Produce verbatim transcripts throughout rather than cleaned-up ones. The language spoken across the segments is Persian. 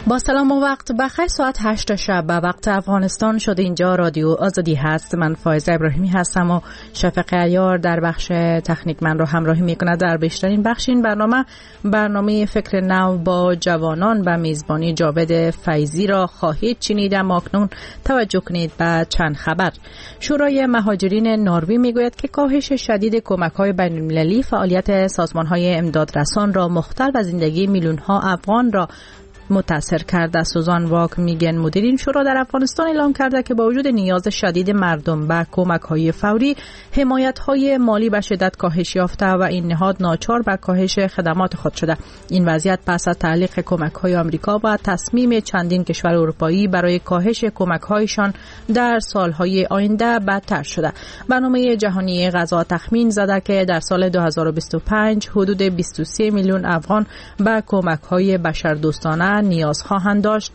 با سلام و وقت بخیر. ساعت هشت شب به وقت افغانستان شده. اینجا رادیو آزادی هست. من فایزه ابراهیمی هستم و شفق عیار در بخش تکنیک من رو همراهی میکنه. در بیشترین بخش این برنامه برنامه فکر نو با جوانان به میزبانی جاوید فیضی را خواهید شنید. اما اکنون توجه کنید به چند خبر. شورای مهاجرین نروژ میگوید که کاهش شدید کمک‌های بین‌المللی فعالیت سازمان‌های امدادرسان را مختل و زندگی میلیون‌ها افغان را متاثر کرده. سوزان واک میگن مدیر این شورا در افغانستان اعلام کرده که با وجود نیاز شدید مردم به کمک‌های فوری، حمایت‌های مالی به شدت کاهش یافته و این نهاد ناچار به کاهش خدمات خود شده. این وضعیت پس از تعلیق کمک‌های آمریکا و تصمیم چندین کشور اروپایی برای کاهش کمک‌هایشان در سال‌های آینده بدتر شده. برنامه جهانی غذا تخمین زده که در سال دو هزار و بیست و پنج حدود بیست و سه میلیون افغان به کمک‌های بشردوستانه نیاز خواهند داشت.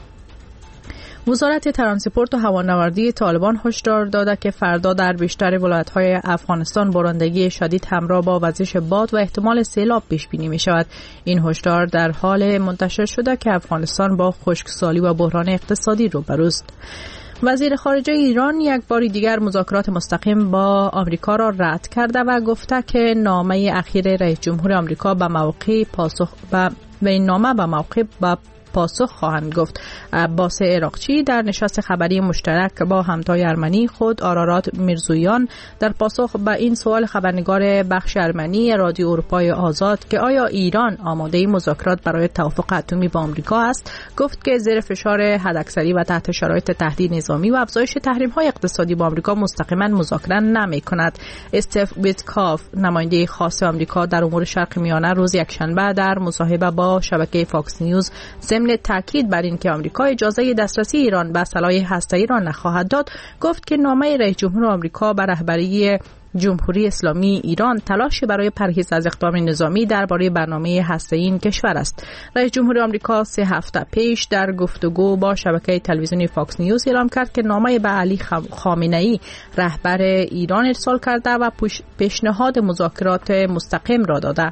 وزارت ترانسپورت و هوانوردی طالبان هشدار داده که فردا در بیشتر ولایت‌های افغانستان بارندگی شدید همراه با وزش باد و احتمال سیلاب پیش بینی می شود. این هشدار در حال منتشر شده که افغانستان با خشکسالی و بحران اقتصادی روبروست. وزیر خارجه ایران یک بار دیگر مذاکرات مستقیم با آمریکا را رد کرده و گفته که نامه اخیر رئیس جمهور آمریکا به موقع پاسخ به این نامه به موقع به پاسخ خواهند گفت. عباس عراقچی در نشست خبری مشترک با همتای ارمنی خود آرارات میرزویان در پاسخ به این سوال خبرنگار بخش ارمنی رادیو اروپای آزاد که آیا ایران آماده مذاکرات برای توافق اتمی با آمریکا است، گفت که زیر فشار حداکثری و تحت شرایط تهدید نظامی و افزایش تحریم‌های اقتصادی با آمریکا مستقیما مذاکره نمی‌کند. استف ویتکاف نماینده خاص آمریکا در امور شرق میانه روز یکشنبه در مصاحبه با شبکه فاکس نیوز ضمن تاکید بر این که آمریکا اجازه دسترسی ایران به سلاح هسته‌ای را نخواهد داد، گفت که نامه رئیس جمهور آمریکا به رهبری جمهوری اسلامی ایران تلاشی برای پرهیز از اقدام نظامی درباره برنامه هسته‌ای این کشور است. رئیس جمهور آمریکا سه هفته پیش در گفتگو با شبکه تلویزیونی فاکس نیوز اعلام کرد که نامه به علی خامنه‌ای رهبر ایران ارسال کرده و پیشنهاد مذاکرات مستقیم را داده.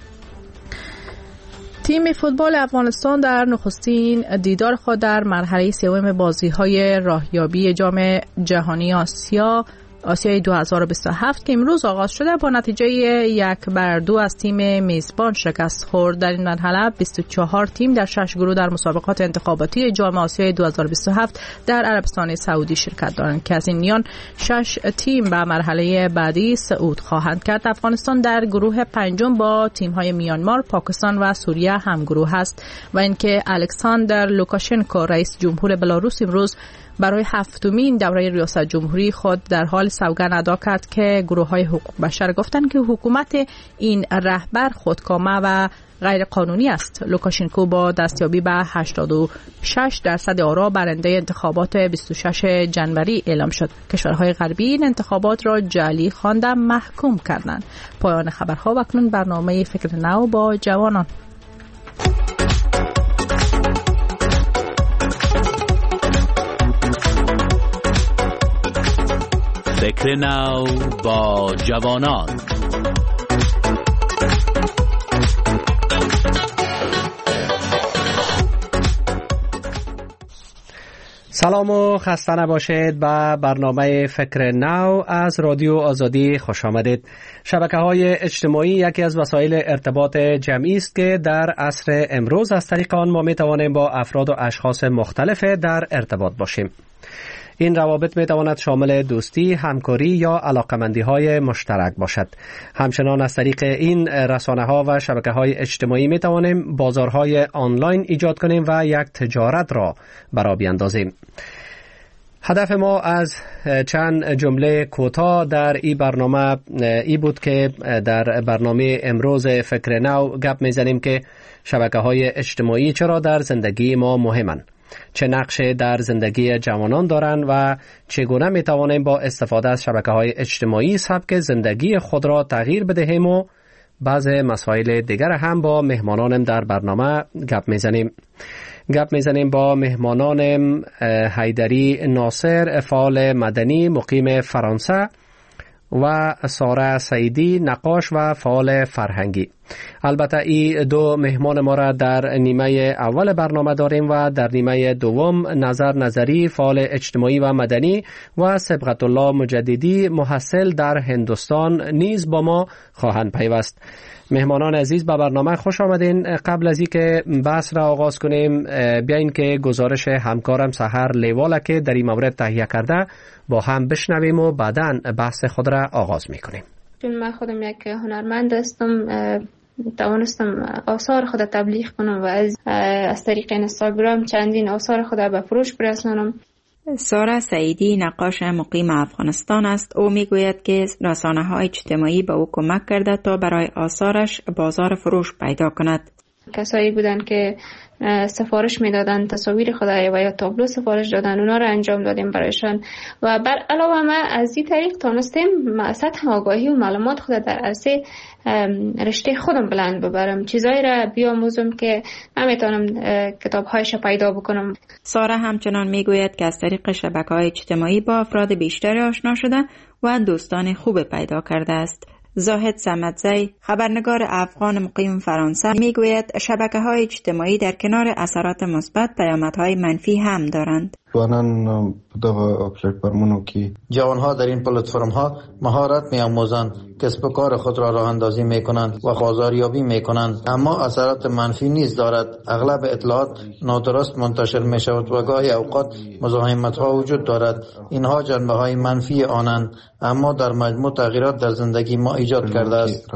تیم فوتبال افغانستان در نخستین دیدار خود در مرحله سوم بازی‌های راهیابی جام جهانی آسیا آسیای دو هزار و بیست و هفت که امروز آغاز شده با نتیجه یک بر دو از تیم میزبان شکست خورد. در این مرحله بیست و چهار تیم در شش گروه در مسابقات انتخاباتی جام آسیای دو هزار و بیست و هفت در عربستان سعودی شرکت دارند که از این میان شش تیم به مرحله بعدی صعود خواهند کرد. افغانستان در گروه پنجم با تیم‌های میانمار، پاکستان و سوریه هم گروه است و اینکه الکساندر لوکاشنکو رئیس جمهور بلاروس امروز برای هفتمین دوره ریاست جمهوری خود در حال سوگند ادا کرد که گروه‌های حقوق بشر گفتند که حکومت این رهبر خودکامه و غیر قانونی است. لوکاشنکو با دستیابی به هشتاد و شش درصد آرا برنده انتخابات بیست و شش ژانویه اعلام شد. کشورهای غربی این انتخابات را جعلی خوانده محکوم کردند. پایان خبرها و اکنون برنامه فکر نو با جوانان. فکر نو با جوانان. سلام و خسته نباشید. به برنامه فکر نو از رادیو آزادی خوش آمدید. شبکه‌های اجتماعی یکی از وسایل ارتباط جمعی است که در عصر امروز از طریق آن ما می‌توانیم با افراد و اشخاص مختلف در ارتباط باشیم. این روابط می تواند شامل دوستی، همکاری یا علاقمندی های مشترک باشد. همچنان از طریق این رسانه ها و شبکه های اجتماعی می توانیم بازارهای آنلاین ایجاد کنیم و یک تجارت را برآ بیندازیم. هدف ما از چند جمله کوتاه در این برنامه ای بود که در برنامه امروز فکر نو گپ میزنیم که شبکه های اجتماعی چرا در زندگی ما مهمند، چه نقشی در زندگی جوانان دارند و چگونه می توانیم با استفاده از شبکه های اجتماعی سبک زندگی خود را تغییر بدهیم و بعض مسائل دیگر هم با مهمانانم در برنامه گپ میزنیم. گپ میزنیم با مهمانانم حیدری ناصر، فعال مدنی مقیم فرانسه، و ساره سعیدی، نقاش و فعال فرهنگی. البته این دو مهمان ما را در نیمه اول برنامه داریم و در نیمه دوم نظر نظری فعال اجتماعی و مدنی و صبغت الله مجددی محصل در هندوستان نیز با ما خواهند پیوست. مهمانان عزیز به برنامه خوش آمدین. قبل از اینکه بحث را آغاز کنیم بیاین که گزارش همکارم سحر لیواله که در این مورد تهیه کرده با هم بشنویم و بعداً بحث خود را آغاز میکنیم. چون من خودم یک هنرمند هستم، توانستم آثار خود تبلیغ کنم و از از طریق اینستاگرام چندین آثار خود به فروش برسانم. سارا سعیدی نقاش مقیم افغانستان است. او میگوید که رسانه‌های اجتماعی به او کمک کرده تا برای آثارش بازار فروش پیدا کند. کسایی بودن که سفارش میدادن تصاویر خدای و یا تابلو سفارش دادن، اونا رو انجام دادیم برایشان و بر علاوه ما از این طریق تونستیم سطح آگاهی و معلومات خود در عرصه رشته خودم بلند ببرم، چیزایی را بیاموزم که نمیتونم کتابهایش پیدا بکنم. سارا همچنان میگوید که از طریق شبکه‌های اجتماعی با افراد بیشتری آشنا شده و دوستان خوب پیدا کرده است. زاهد صمدزی خبرنگار افغان مقیم فرانسه میگوید شبکه‌های اجتماعی در کنار اثرات مثبت پیامدهای منفی هم دارند. جوانان در پلتفرم‌ها که جوانها در این پلتفرم‌ها مهارت می‌آموزند، کسب و کار خود را راه اندازی می‌کنند و بازاریابی می‌کنند، اما اثرات منفی نیز دارد. اغلب اطلاعات نادرست منتشر می‌شود و گاهی اوقات مزاحمت‌ها وجود دارد. اینها جنبه‌های منفی آنند، اما در مجموع تغییرات در زندگی ما ایجاد کرده است.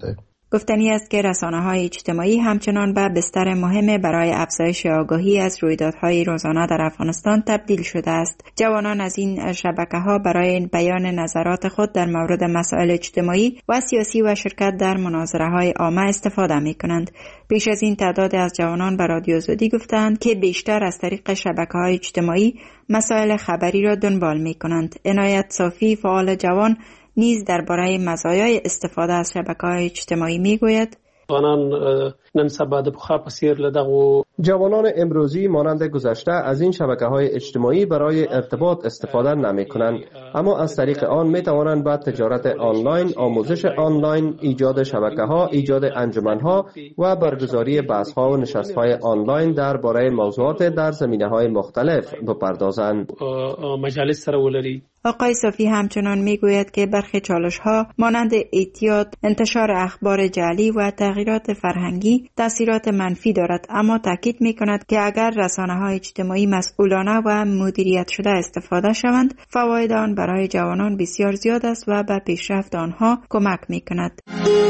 گفتنی است که رسانه‌های اجتماعی همچنان به بستر مهم برای افزایش آگاهی از رویدادهای روزانه در افغانستان تبدیل شده است. جوانان از این شبکه‌ها برای بیان نظرات خود در مورد مسائل اجتماعی و سیاسی و شرکت در مناظره‌های عامه استفاده می‌کنند. پیش از این تعداد از جوانان به رادیو آزادی گفتند که بیشتر از طریق شبکه‌های اجتماعی مسائل خبری را دنبال می‌کنند. عنایت صافی فعال جوان نیز درباره مزایای استفاده از شبکه‌های اجتماعی میگوید. جوانان نن سبا د پخوا په څیر له دغو جوانان امروزی مانند گذشته از این شبکه‌های اجتماعی برای ارتباط استفاده نمی‌کنند، اما از طریق آن می‌توانند به تجارت آنلاین، آموزش آنلاین، ایجاد شبکه‌ها، ایجاد انجمن‌ها و برگزاری بحث‌ها و نشست‌های آنلاین درباره موضوعات در زمینه‌های مختلف بپردازند. مجالس سره ولري. آقای صافی همچنان میگوید که برخی چالش‌ها مانند اعتیاد، انتشار اخبار جعلی و تغییرات فرهنگی تأثیرات منفی دارد، اما تاکید می‌کند که اگر رسانه‌های اجتماعی مسئولانه و مدیریت شده استفاده شوند، فواید آن برای جوانان بسیار زیاد است و به پیشرفت آنها کمک می‌کند.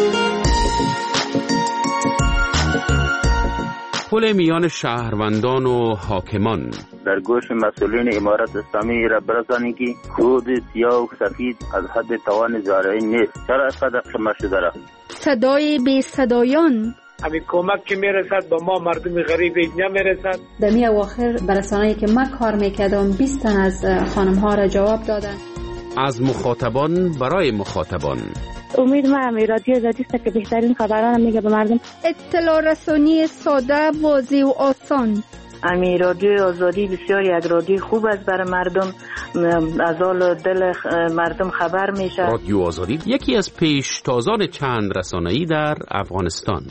پل میان شهروندان و حاکمان در گوش مسئولین امارت اسلامی را برسانید که خود سیاه و سفید از حد توان زارعین نیست. چرا اینقدر خمه شده را؟ صدای بی صدایان همین کمک که میرسد با ما مردم غریب اینجا میرسد. در می اواخر برسانه‌ای که ما کار میکردم بیست تن از خانم ها را جواب دادن. از مخاطبان برای مخاطبان. امید ما همی رادیو آزادی است که بهترین خبران میگه به مردم. اطلاع رسانی ساده، واضح و آسان. امی رادیو آزادی بسیار یک رادیو خوب است برای مردم، از حال دل مردم خبر میشه. رادیو آزادی یکی از پیشتازان چند رسانه‌ای در افغانستان.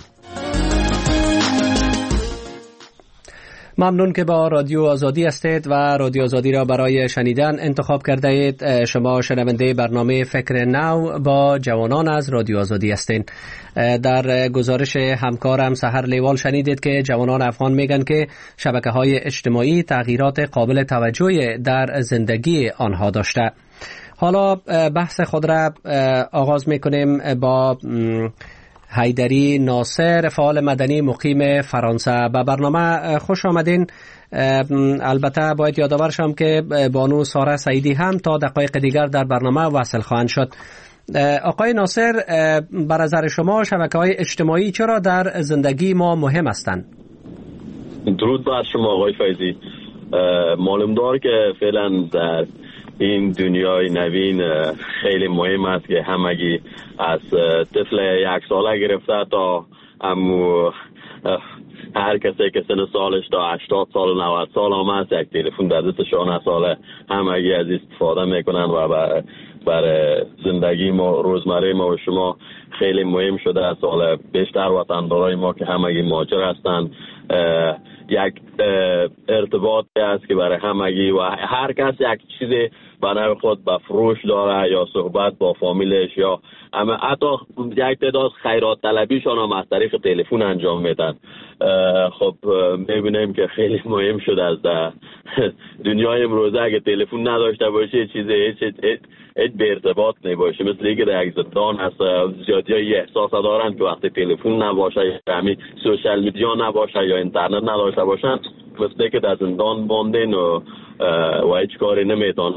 ممنون که با رادیو آزادی هستید و رادیو آزادی را برای شنیدن انتخاب کرده اید. شما شنونده برنامه فکر نو با جوانان از رادیو آزادی هستید. در گزارش همکارم سحر لیوال شنیدید که جوانان افغان میگن که شبکه‌های اجتماعی تغییرات قابل توجهی در زندگی آنها داشته. حالا بحث خود را آغاز میکنیم با حیدری ناصر فعال مدنی مقیم فرانسه. به برنامه خوش آمدین. البته باید یادآور شم که بانو سارا سعیدی هم تا دقایق دیگر در برنامه وصل خواهند شد. آقای ناصر، بر نظر شما شبکه‌های اجتماعی چرا در زندگی ما مهم هستند؟ درود بر شما آقای فیضی. معلوم دار که فعلا در این دنیای نوین خیلی مهم است که همگی از طفل یک ساله گرفته تا امو هر کسی که سن سالش تا هشتاد سال و نود سال هم هست یک تلفن در دستشان ساله همگی از استفاده میکنن و به برای زندگی ما روزمره ما و شما خیلی مهم شده است. حالا بیشتر وطندارای ما که همگی مهاجر هستند، یک ارتباطی است که برای همگی و هر کس یک چیزی برای خود به فروش داره یا صحبت با فامیلش یا اما حتی یک تعداد خیرات طلبیشان هم از طریق تلفن انجام میدن. خب میبینیم که خیلی مهم شده است در دنیای امروزه اگه تلفن نداشته باشه چیزی هیچ هیچ هیچ به ارتباط نباشه. مثل اینکه در یک زندان هست زیادی های احساس دارن که وقتی تلفن نباشه یا همین سوشال میدیا نباشه یا اینترنت نداشته باشن مثل اینکه در زندان باندین و و هیچ کاری نمیتونن.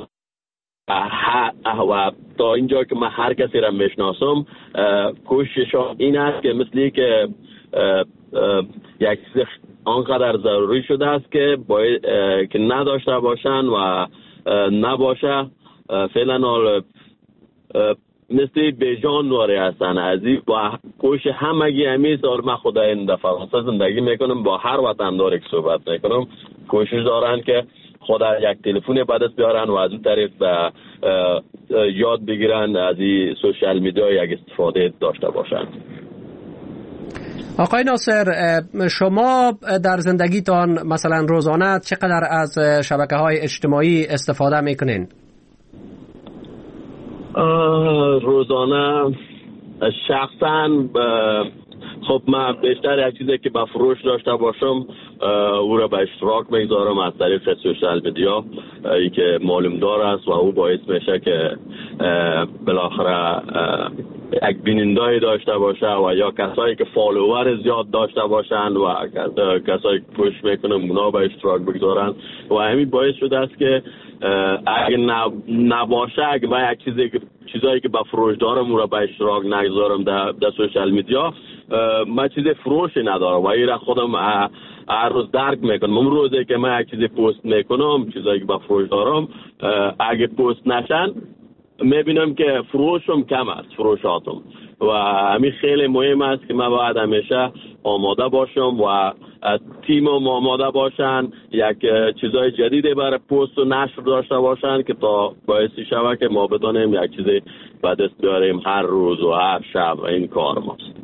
و تا اینجا که من هر کسی را میشناسم کوشش این است که مثلی که یک چیز آنقدر ضروری شده است که باید که نداشته باشن و نباشه فعلا حال مثل بیجان داره هستن ازی و کوشش همگی همی سال من خدا این در فرانسه زندگی میکنم با هر وطنداری که صحبت میکنم کوشش دارن که خدا یک تلفن به دست بیارن و از اون طریق یاد بگیرن از این سوشال میدیا یک استفاده داشته باشن. آقای ناصر، شما در زندگیتان مثلا روزانه چقدر از شبکه‌های اجتماعی استفاده میکنین؟ روزانه شخصا خب من بیشتر یک چیزی که به فروش داشته باشم او را به اشتراک میگذارم از طریق سوشال میدیا، ای که معلوم دار است و او باعث میشه که بالاخره یک بیننده‌ای داشته باشه و یا کسایی که فالوور زیاد داشته باشند و کسایی که پوش میکنن اونا به اشتراک بگذارن و همین باعث شده است که اگه نباشه اگه من یک چیزی که چیزایی که به فروش دارم اون را به اشتراک نگذارم در, در سوشال میدیا من چیز فروشی ندارم و این را خودم هر روز درک میکنم. اون روزی که من یک چیزی پست میکنم چیزایی که به فروش دارم اگه پست نشن میبینم که فروشم کم است فروشاتم و همین خیلی مهم است که من باید همیشه آماده باشم و تیمم آماده باشن یک چیزای جدیدی برای پست و نشر داشته باشن که تا باعثی شود که ما بتونیم یک چیزی به دست بیاریم هر روز و هر شب. این کار ماست.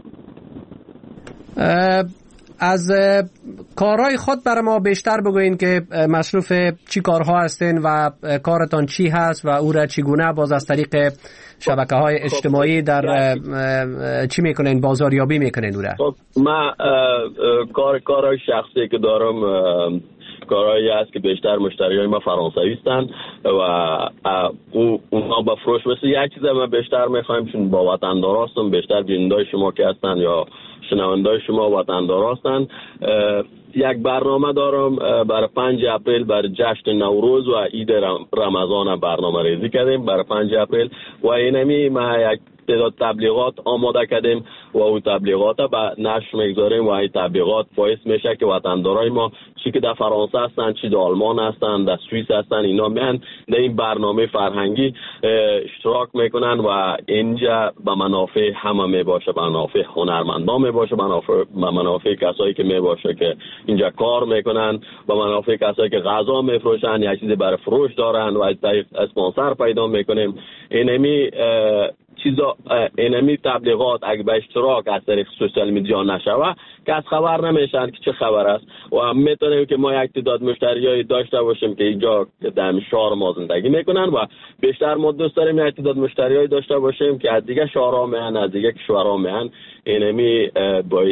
از کارهای خود برای ما بیشتر بگوین که مصروف چی کارها هستین و کارتان چی هست و او را چگونه باز از طریق شبکه‌های اجتماعی در چی میکنین بازاریابی میکنین او را؟ خب من کار کارهای شخصی که دارم کارهایی هست که بیشتر مشتریای ما فرانسوی هستن و او اونها با فروش مثل یک چیز ما بیشتر میخوایم چون با وطندار هستم بیشتر بینندای شما که هستن یا شنوندای شما وطندار هستن. یک برنامه دارم برای پنج اپریل برای جشن نوروز و عید رمضان برنامه ریزی کردیم برای پنج اپریل و اینمی ما یک تعداد تبلیغات آماده کردیم و او تبلیغات به نشر میگذاریم و این تبلیغات باعث میشه که وطندارای ما چی که در فرانسه هستن چی در آلمان هستن در سوئیس هستن اینا میان در این برنامه فرهنگی اشتراک میکنن و اینجا به منافع همه میباشه، به منافع هنرمندان میباشه، به منافع, منافع کسایی که میباشه که اینجا کار میکنن، به منافع کسایی که غذا میفروشن یا چیزی برای فروش دارن و از طریق اسپانسر پیدا میکنیم. اینمی چیزا اینمی تبلیغات اگه به اشتراک از طریق سوشال میدیا نشوه کس خبر نمیشن که چه خبر است و میتونیم که ما یک تعداد مشتریایی داشته باشیم که اینجا در شهر ما زندگی میکنن و بیشتر ما دوست داریم یک تعداد مشتریایی داشته باشیم که از دیگه شهرها میان از دیگه کشورها میان. اینمی باعث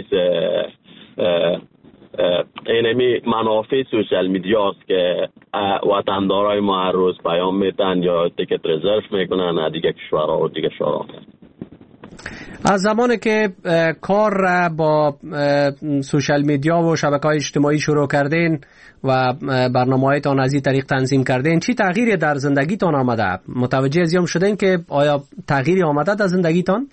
اینمی منافع سوشال میدیا است که وطندارای ما هر روز پیام میدن یا تیکت رزرو میکنن از دیگه کشورها و دیگه شهرها. از زمانی که کار را با سوشال میدیا و شبکه‌های اجتماعی شروع کردین و برنامه‌هایتان از این طریق تنظیم کردین چی تغییری در زندگیتان آمده؟ متوجه ازیام شدین که آیا تغییری آمده در زندگیتان؟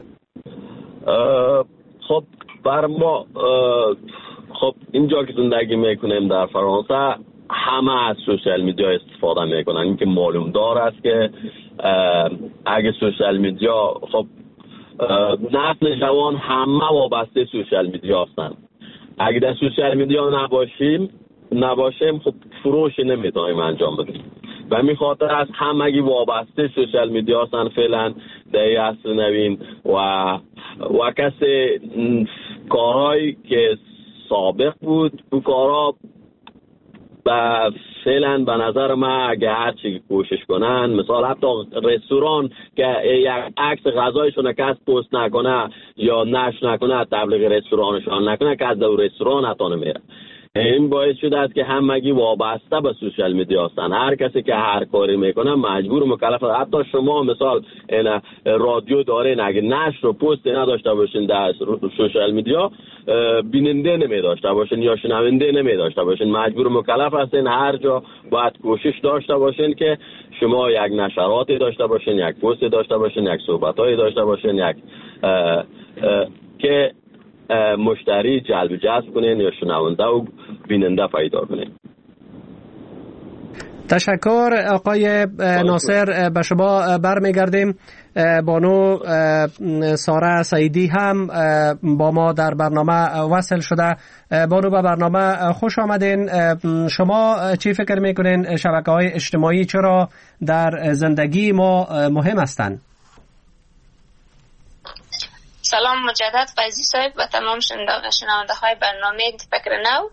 خب بر ما خب اینجا که زندگی میکنیم در فرانسه همه از سوشال میدیا استفاده میکنن. این که معلوم دار است که اگه سوشال میدیا خب نسل جوان همه وابسته سوشال میدیا هستن. اگه در سوشال میدیا نباشیم نباشیم خب فروش نمیتونیم انجام بدیم. و می خاطر از همگی وابسته سوشال میدیا هستن فعلا در این عصر نوین و و کسی کارهایی که سابق بود او کارها و فعلا به نظر من اگه هرچی کوشش کنن، مثال حتی رستوران که یک عکس غذایشون کس پست نکنه یا نشر نکنه، تبلیغ رستورانشون نکنه، که از دور رستوران حتی نمیره. این باعث شده است که همگی وابسته به سوشال میدیا هستن. هر کسی که هر کاری میکنه مجبور و مکلف. حتی شما مثال این رادیو دارین، اگه نشر و پست نداشته باشین در سوشال میدیا، بیننده نمی داشته باشین یا شنونده نمی داشته باشین. مجبور و مکلف هستین هر جا باید کوشش داشته باشین که شما یک نشراتی داشته باشین، یک پست داشته باشین، یک صحبتایی داشته باشین، یک اه اه که مشتری جلب جذب کنین یا شنونده و بیننده پیدا کنین. تشکر آقای ناصر. به شما برمیگردیم. بانو ساره سعیدی هم با ما در برنامه وصل شده. بانو به برنامه خوش آمدین. شما چی فکر میکنین شبکه‌های اجتماعی چرا در زندگی ما مهم هستند؟ سلام مجدد فیضی صاحب و تمام شنونده های برنامه فکر نو.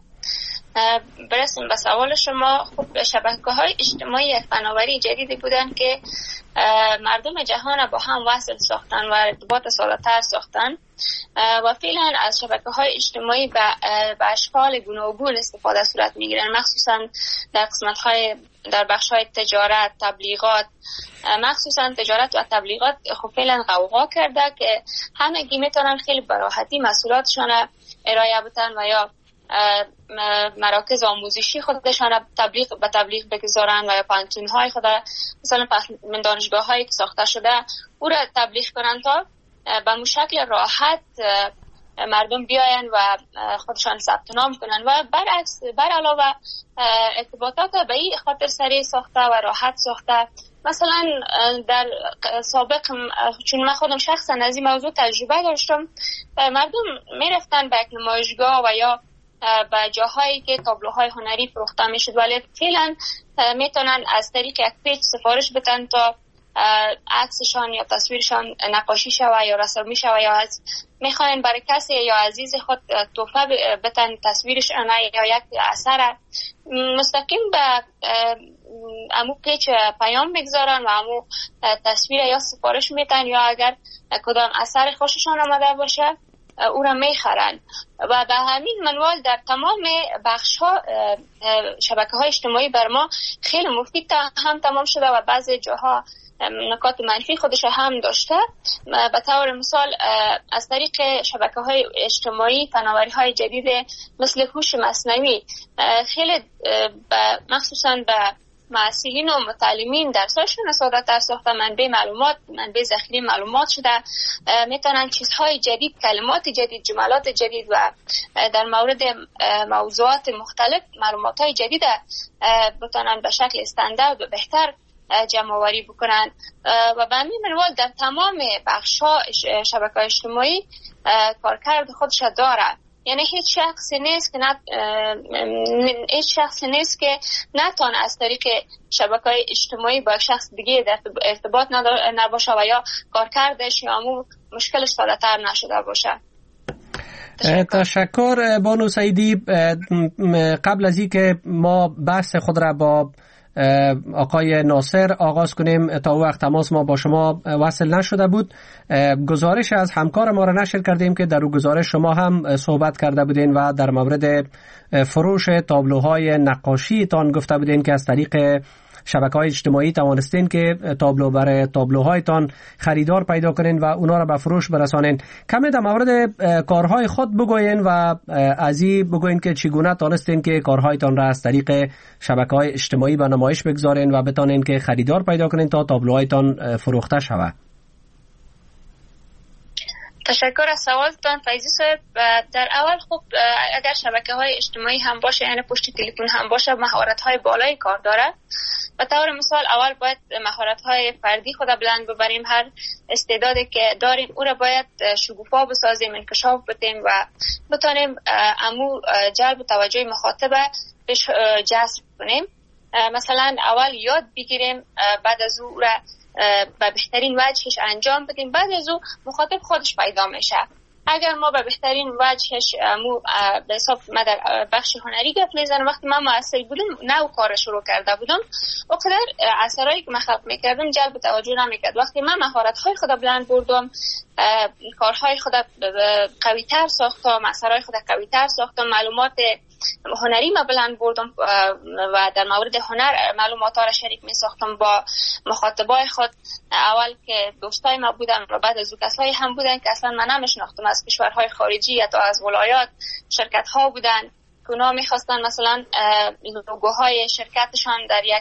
برسیم به سوال شما. خب شبکه‌های اجتماعی یک فناوری جدیدی بودن که مردم جهان با هم وصل ساختن و ارتباط سال‌تر ساختن و فعلا از شبکه‌های اجتماعی به اشکال گوناگون استفاده صورت می‌گیرن، مخصوصا در قسمت‌های در بخش‌های تجارت، تبلیغات، مخصوصا تجارت و تبلیغات. خب فعلا غوغا کرده که همگی میتونن خیلی به راحتی محصولاتشون ارائه بدن و یا مراکز آموزشی خودشان تبلیغ به تبلیغ بگذارن و یا پانتون‌های خود مثلا من دانشگاه‌هایی که ساخته شده او را تبلیغ کنن تا به مو شکل راحت مردم بیاین و خودشان ثبت نام کنن. و برعکس بر علاوه ارتباطات به این خاطر سریع ساخته و راحت ساخته. مثلا در سابق چون من خودم شخصا از این موضوع تجربه داشتم، مردم میرفتن به یک نمایشگاه و یا به جاهایی که تابلوهای هنری فروخته میشد، ولی فعلا میتونن از طریق یک پیج سفارش بدن تا عکسشان یا تصویرشان نقاشی شوه یا رسمی شوه یا از میخواین برای کسی یا عزیز خود تحفه بدن تصویرشان یا یک اثر، مستقیم به امو پیج پیام بگذارن و امو تصویر یا سفارش میتن یا اگر کدام اثر خوششان آمده باشه او را میخرن. و به همین منوال در تمام بخش ها شبکه های اجتماعی بر ما خیلی مفید هم تمام شده و بعضی جاها نکات منفی خودش هم داشته. به طور مثال از طریق شبکه های اجتماعی فناوری های جدید مثل هوش مصنوعی خیلی مخصوصا به معلولین و متعلمین درساشون ساده‌تر ساخته، منبع معلومات منبع ذخیره معلومات شده، میتونن چیزهای جدید، کلمات جدید، جملات جدید و در مورد موضوعات مختلف معلومات‌های جدید بتونن به شکل استاندارد و بهتر جمع آوری بکنن. و به همین منوال در تمام بخش‌ها شبکه‌های اجتماعی کارکرد خودش داره. یعنی هیچ شخصی نیست که نت... هیچ شخصی نیست که نتونه از طریق شبکه‌های اجتماعی با شخص دیگه در ارتباط نباشه و یا کارکردش یا همون مشکلش ساده‌تر نشده باشه. تشکر, تشکر بانو سعیدی. قبل از اینکه ما بحث خود را با آقای ناصر آغاز کنیم، تا وقت تماس ما با شما وصل نشده بود. گزارش از همکار ما را نشر کردیم که در اون گزارش شما هم صحبت کرده بودین و در مورد فروش تابلوهای نقاشی تان گفته بودین که از طریق شبکه‌های اجتماعی توانستین که تابلو برای تابلوهایتان خریدار پیدا کنین و اونا را به فروش برسانین. کمی در مورد کارهای خود بگوین و از این بگوین که چگونه تانستین که کارهایتان را از طریق شبکه‌های اجتماعی به نمایش بگذارین و بتانین که خریدار پیدا کنین تا تابلوهایتان فروخته شود. تشکر از سوالتان فیضی صاحب. در اول خب اگر شبکه‌های اجتماعی هم باشه، یعنی پشت تلفن هم باشه، مهارت‌های بالایی کار داره. به طور مثال اول باید مهارت‌های فردی خود بلند ببریم، هر استعدادی که داریم او را باید شگوفا بسازیم، انکشاف بدیم و بتونیم امو جلب توجه مخاطب بهش جذب کنیم. مثلا اول یاد بگیریم، بعد از او را به بهترین وجهش انجام بدیم، بعد از او مخاطب خودش پیدا میشه. اگر ما به بهترین وجهش مو به حساب ما در بخش هنری گپ میزنم، وقتی من مؤثر بودم نو کار شروع کرده بودم، اقدر اثرایی که من خلق میکردم جلب توجه نمیکرد. وقتی من مهارت های خود بلند بردم، کارهای خود قوی تر ساختم، اثرهای خود قوی تر ساختم، معلومات هنری ما بلند بردم و در مورد هنر معلومات ها را شریک می ساختم با مخاطبای خود. اول که دوستای ما بودن و بعد از او کسایی هم بودن که اصلا من نمیشناختم، از کشورهای خارجی یا از ولایات شرکت ها بودن که اونا میخواستن مثلا لوگوهای شرکتشان در یک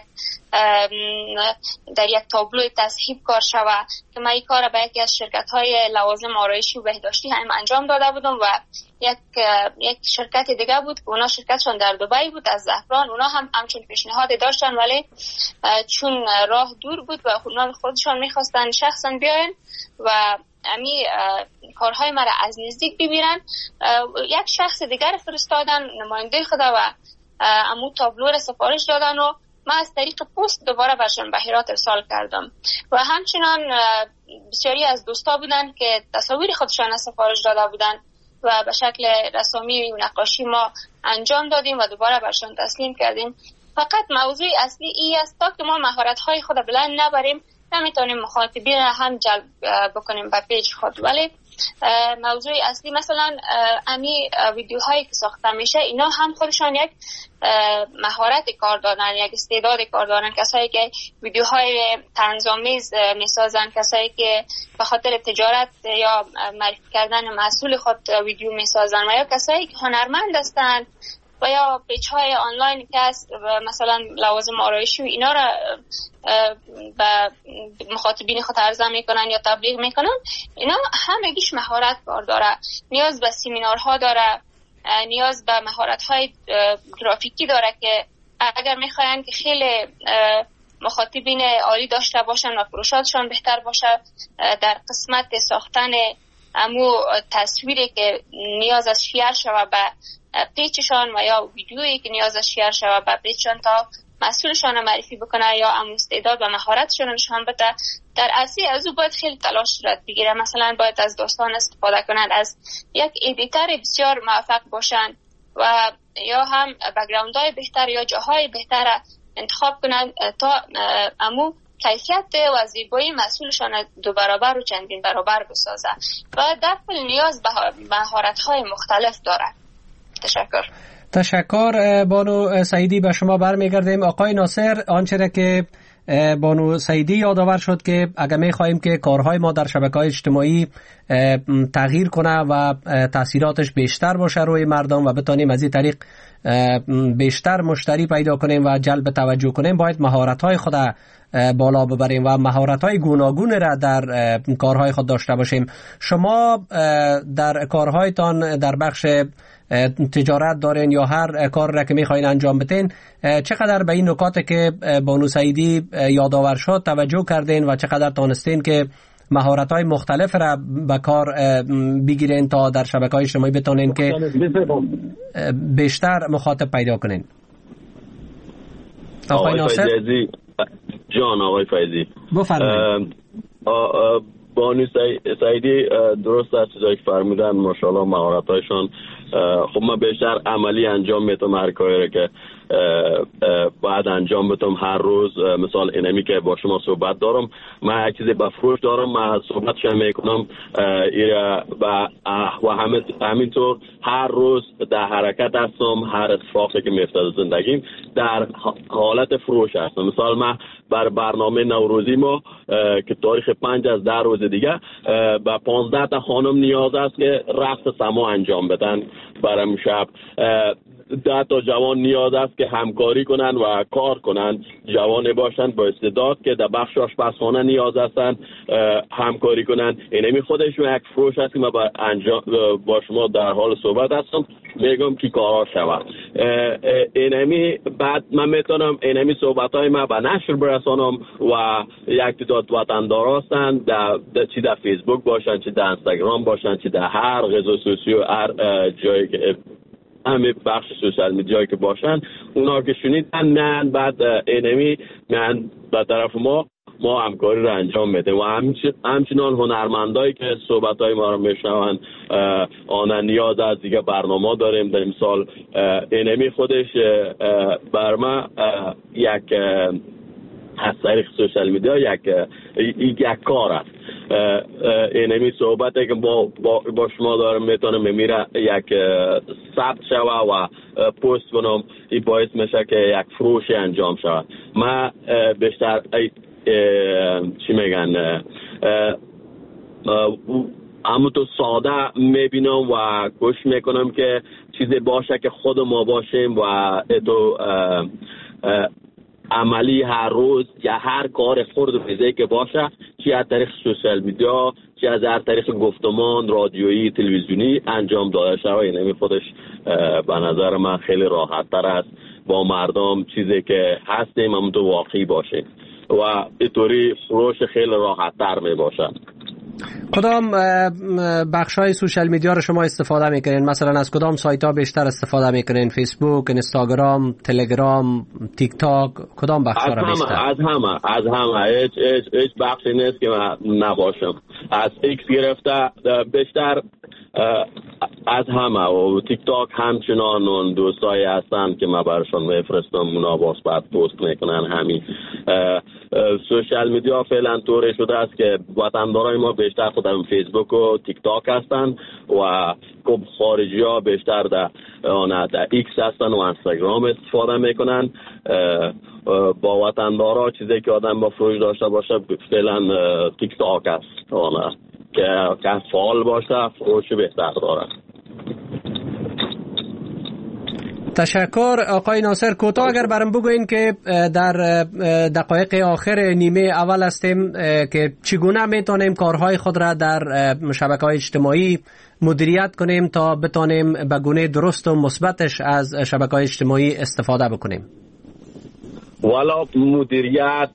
در یک تابلو تصحیح کار شود که من این کار به یکی از شرکت های لوازم آرایشی و بهداشتی هم انجام داده بودم و یک یک شرکت دیگه بود که اونا شرکتشون در دبی بود از زعفران، اونا هم همچون پیشنهاد داشتن ولی چون راه دور بود و اونا خودشون میخواستن شخصا بیاین و امی کارهای مرا از نزدیک ببینن، یک شخص دیگر فرستادن نماینده خدا و امو تابلو را سفارش دادن و من از طریق پست دوباره برشان بهیرات ارسال کردم و همچنان بسیاری از دوستا بودن که تصاویر خودشان سفارش داده بودن و به شکل رسامی و نقاشی ما انجام دادیم و دوباره برشان تسلیم کردیم. فقط موضوع اصلی ای است تا که ما مهارت‌های خود بلند نبریم نمیتونیم مخاطبین هم جلب بکنیم به پیج خود، ولی موضوع اصلی مثلا امی ویدیوهایی که ساخته میشه اینا هم خودشان یک مهارت کار دارن، یک استعداد کار دارن. کسایی که ویدیوهای طنزآمیز میسازن، کسایی که به خاطر تجارت یا معرفی کردن محصول خود ویدیو میسازن و یا کسایی که هنرمند هستن و یا پیج های آنلاین که است مثلا لوازم آرایشی و اینا را به مخاطبین خود عرضه میکنن یا تبلیغ میکنن، اینا همگیش مهارت کار داره، نیاز به سمینارها داره، نیاز به مهارت های گرافیکی داره که اگر میخواین که خیلی مخاطبین عالی داشته باشن و فروشاتشان بهتر باشه در قسمت ساختن امو تصویری که نیاز از شیر شوه به پیچشان و یا ویدیویی که نیاز از شیر شوه به پیچشان تا مسئولشان معرفی بکنه یا امو استعداد و مهارتشان نشان بده، در اصلی از او باید خیلی تلاش صورت بگیره. مثلا باید از دوستان استفاده کنند، از یک ایدیتر بسیار موفق باشن و یا هم بک‌گراندهای بهتر یا جاهای بهتر انتخاب کنند تا امو کیفیت و زیبایی مسئولشان دو برابر و چندین برابر بسازه و در کل نیاز به مهارت‌های مختلف دارد. تشکر. تشکر بانو سعیدی. به شما برمیگردیم. آقای ناصر، آنچه که بانو سعیدی یادآور شد که اگر می‌خواهیم که کارهای ما در شبکه‌های اجتماعی تغییر کنه و تاثیراتش بیشتر باشه روی مردم و بتونیم از این طریق بیشتر مشتری پیدا کنیم و جلب توجه کنیم، باید مهارت‌های خود بالا ببریم و مهارت‌های گوناگون را در کارهای خود داشته باشیم. شما در کارهایتان در بخش تجارت دارین یا هر کار را که میخواین انجام بدین، چقدر به این نکات که بانو سعیدی یادآور شد توجه کردین و چقدر تانستین که مهارت‌های مختلف را به کار بگیرین تا در شبکه‌های اجتماعی بتونین که بیشتر مخاطب پیدا کنین؟ آقای ناصر جان. آقای فیضی بفرمایید. بانو سعیدی درست است چیزایی که فرمودن، ماشاءالله مهارت‌هایشان خب من بیشتر عملی انجام میتونم هر کاری که باید انجام بدم هر روز. مثال اینمی که با شما صحبت دارم، من یک چیزی به فروش دارم، من صحبتش میکنم و همینطور هر روز در حرکت هستم، هر اتفاقی که میفته زندگیم در حالت فروش هستم. مثال من بر برنامه نوروزی ما که تاریخ پنج از ده روز دیگه به پانزده تا خانم نیاز است که رقص سما انجام بدن برام شب. ده تا جوان نیاز است که همکاری کنن و کار کنن، جوان باشن با استعداد که در بخش آشپزخانه نیاز هستن همکاری کنن. اینمی خودش یک فروش است که من با, انجام با شما در حال صحبت هستم، میگم که کارا شود. اینمی بعد من میتونم اینمی صحبت های من به نشر برسانم و یک تعداد وطندار هستن در چی در فیسبوک باشن، چی در اینستاگرام باشن، چی در هر رزو سوسیو هر جایی که همه بخش سوشال میدیا که باشن اونا که شنیدن نه بعد اینمی من به طرف ما ما همکاری رو انجام میدیم و همچنان هنرمندایی که صحبت‌های ما رو میشنون آن نیاز از دیگه برنامه داریم در امسال اینمی خودش بر ما یک از طریق سوشال میدیا یک یک کار است. اینمی صحبتی که با, با, با شما دارم میتونم میمیره یک ثبت شوه و پست کنم این باعث میشه که یک فروش انجام شود. من بیشتر چی میگن همون تو ساده میبینم و گوش میکنم که چیزی باشه که خود ما باشیم و تو عملی هر روز یا هر کار خرد و میزه که باشه چی از طریق سوشال میدیا چی از هر طریق گفتمان رادیویی تلویزیونی انجام داده شده. اینمی خودش به نظر من خیلی راحت تر است با مردم چیزی که هستیم هم تو واقعی باشیم و اینطوری فروش خیلی راحت تر می باشه. کدام بخش های سوشال میدیا رو شما استفاده میکنین؟ مثلا از کدام سایت ها بیشتر استفاده میکنین؟ فیسبوک، اینستاگرام، تلگرام، تیک تاک، کدام بخش ها رو بیشتر؟ از همه از همه هیچ هیچ هیچ بخشی نیست که من نباشم. از ایکس گرفته بیشتر از همه و تیک تاک همچنان اون دوستایی هستن که من برشان میفرستم اونا باز بعد پست میکنن. همین سوشال میدیا فعلا طوری شده است که وطندارای ما بیشتر خودم فیسبوک و تیک تاک هستن و خب خارجی ها بیشتر در در ایکس هستن و اینستاگرام استفاده میکنن. با وطندارا چیزی که آدم با فروش داشته باشه فعلا تیک تاک است که که فعال باشه فروش بهتر داره. تشکر آقای ناصر. کوتاه اگر برام بگوین که در دقایق آخر نیمه اول هستیم که چگونه میتونیم کارهای خود را در شبکه‌های اجتماعی مدیریت کنیم تا بتونیم به گونه درست و مثبتش از شبکه‌های اجتماعی استفاده بکنیم؟ والا مدیریت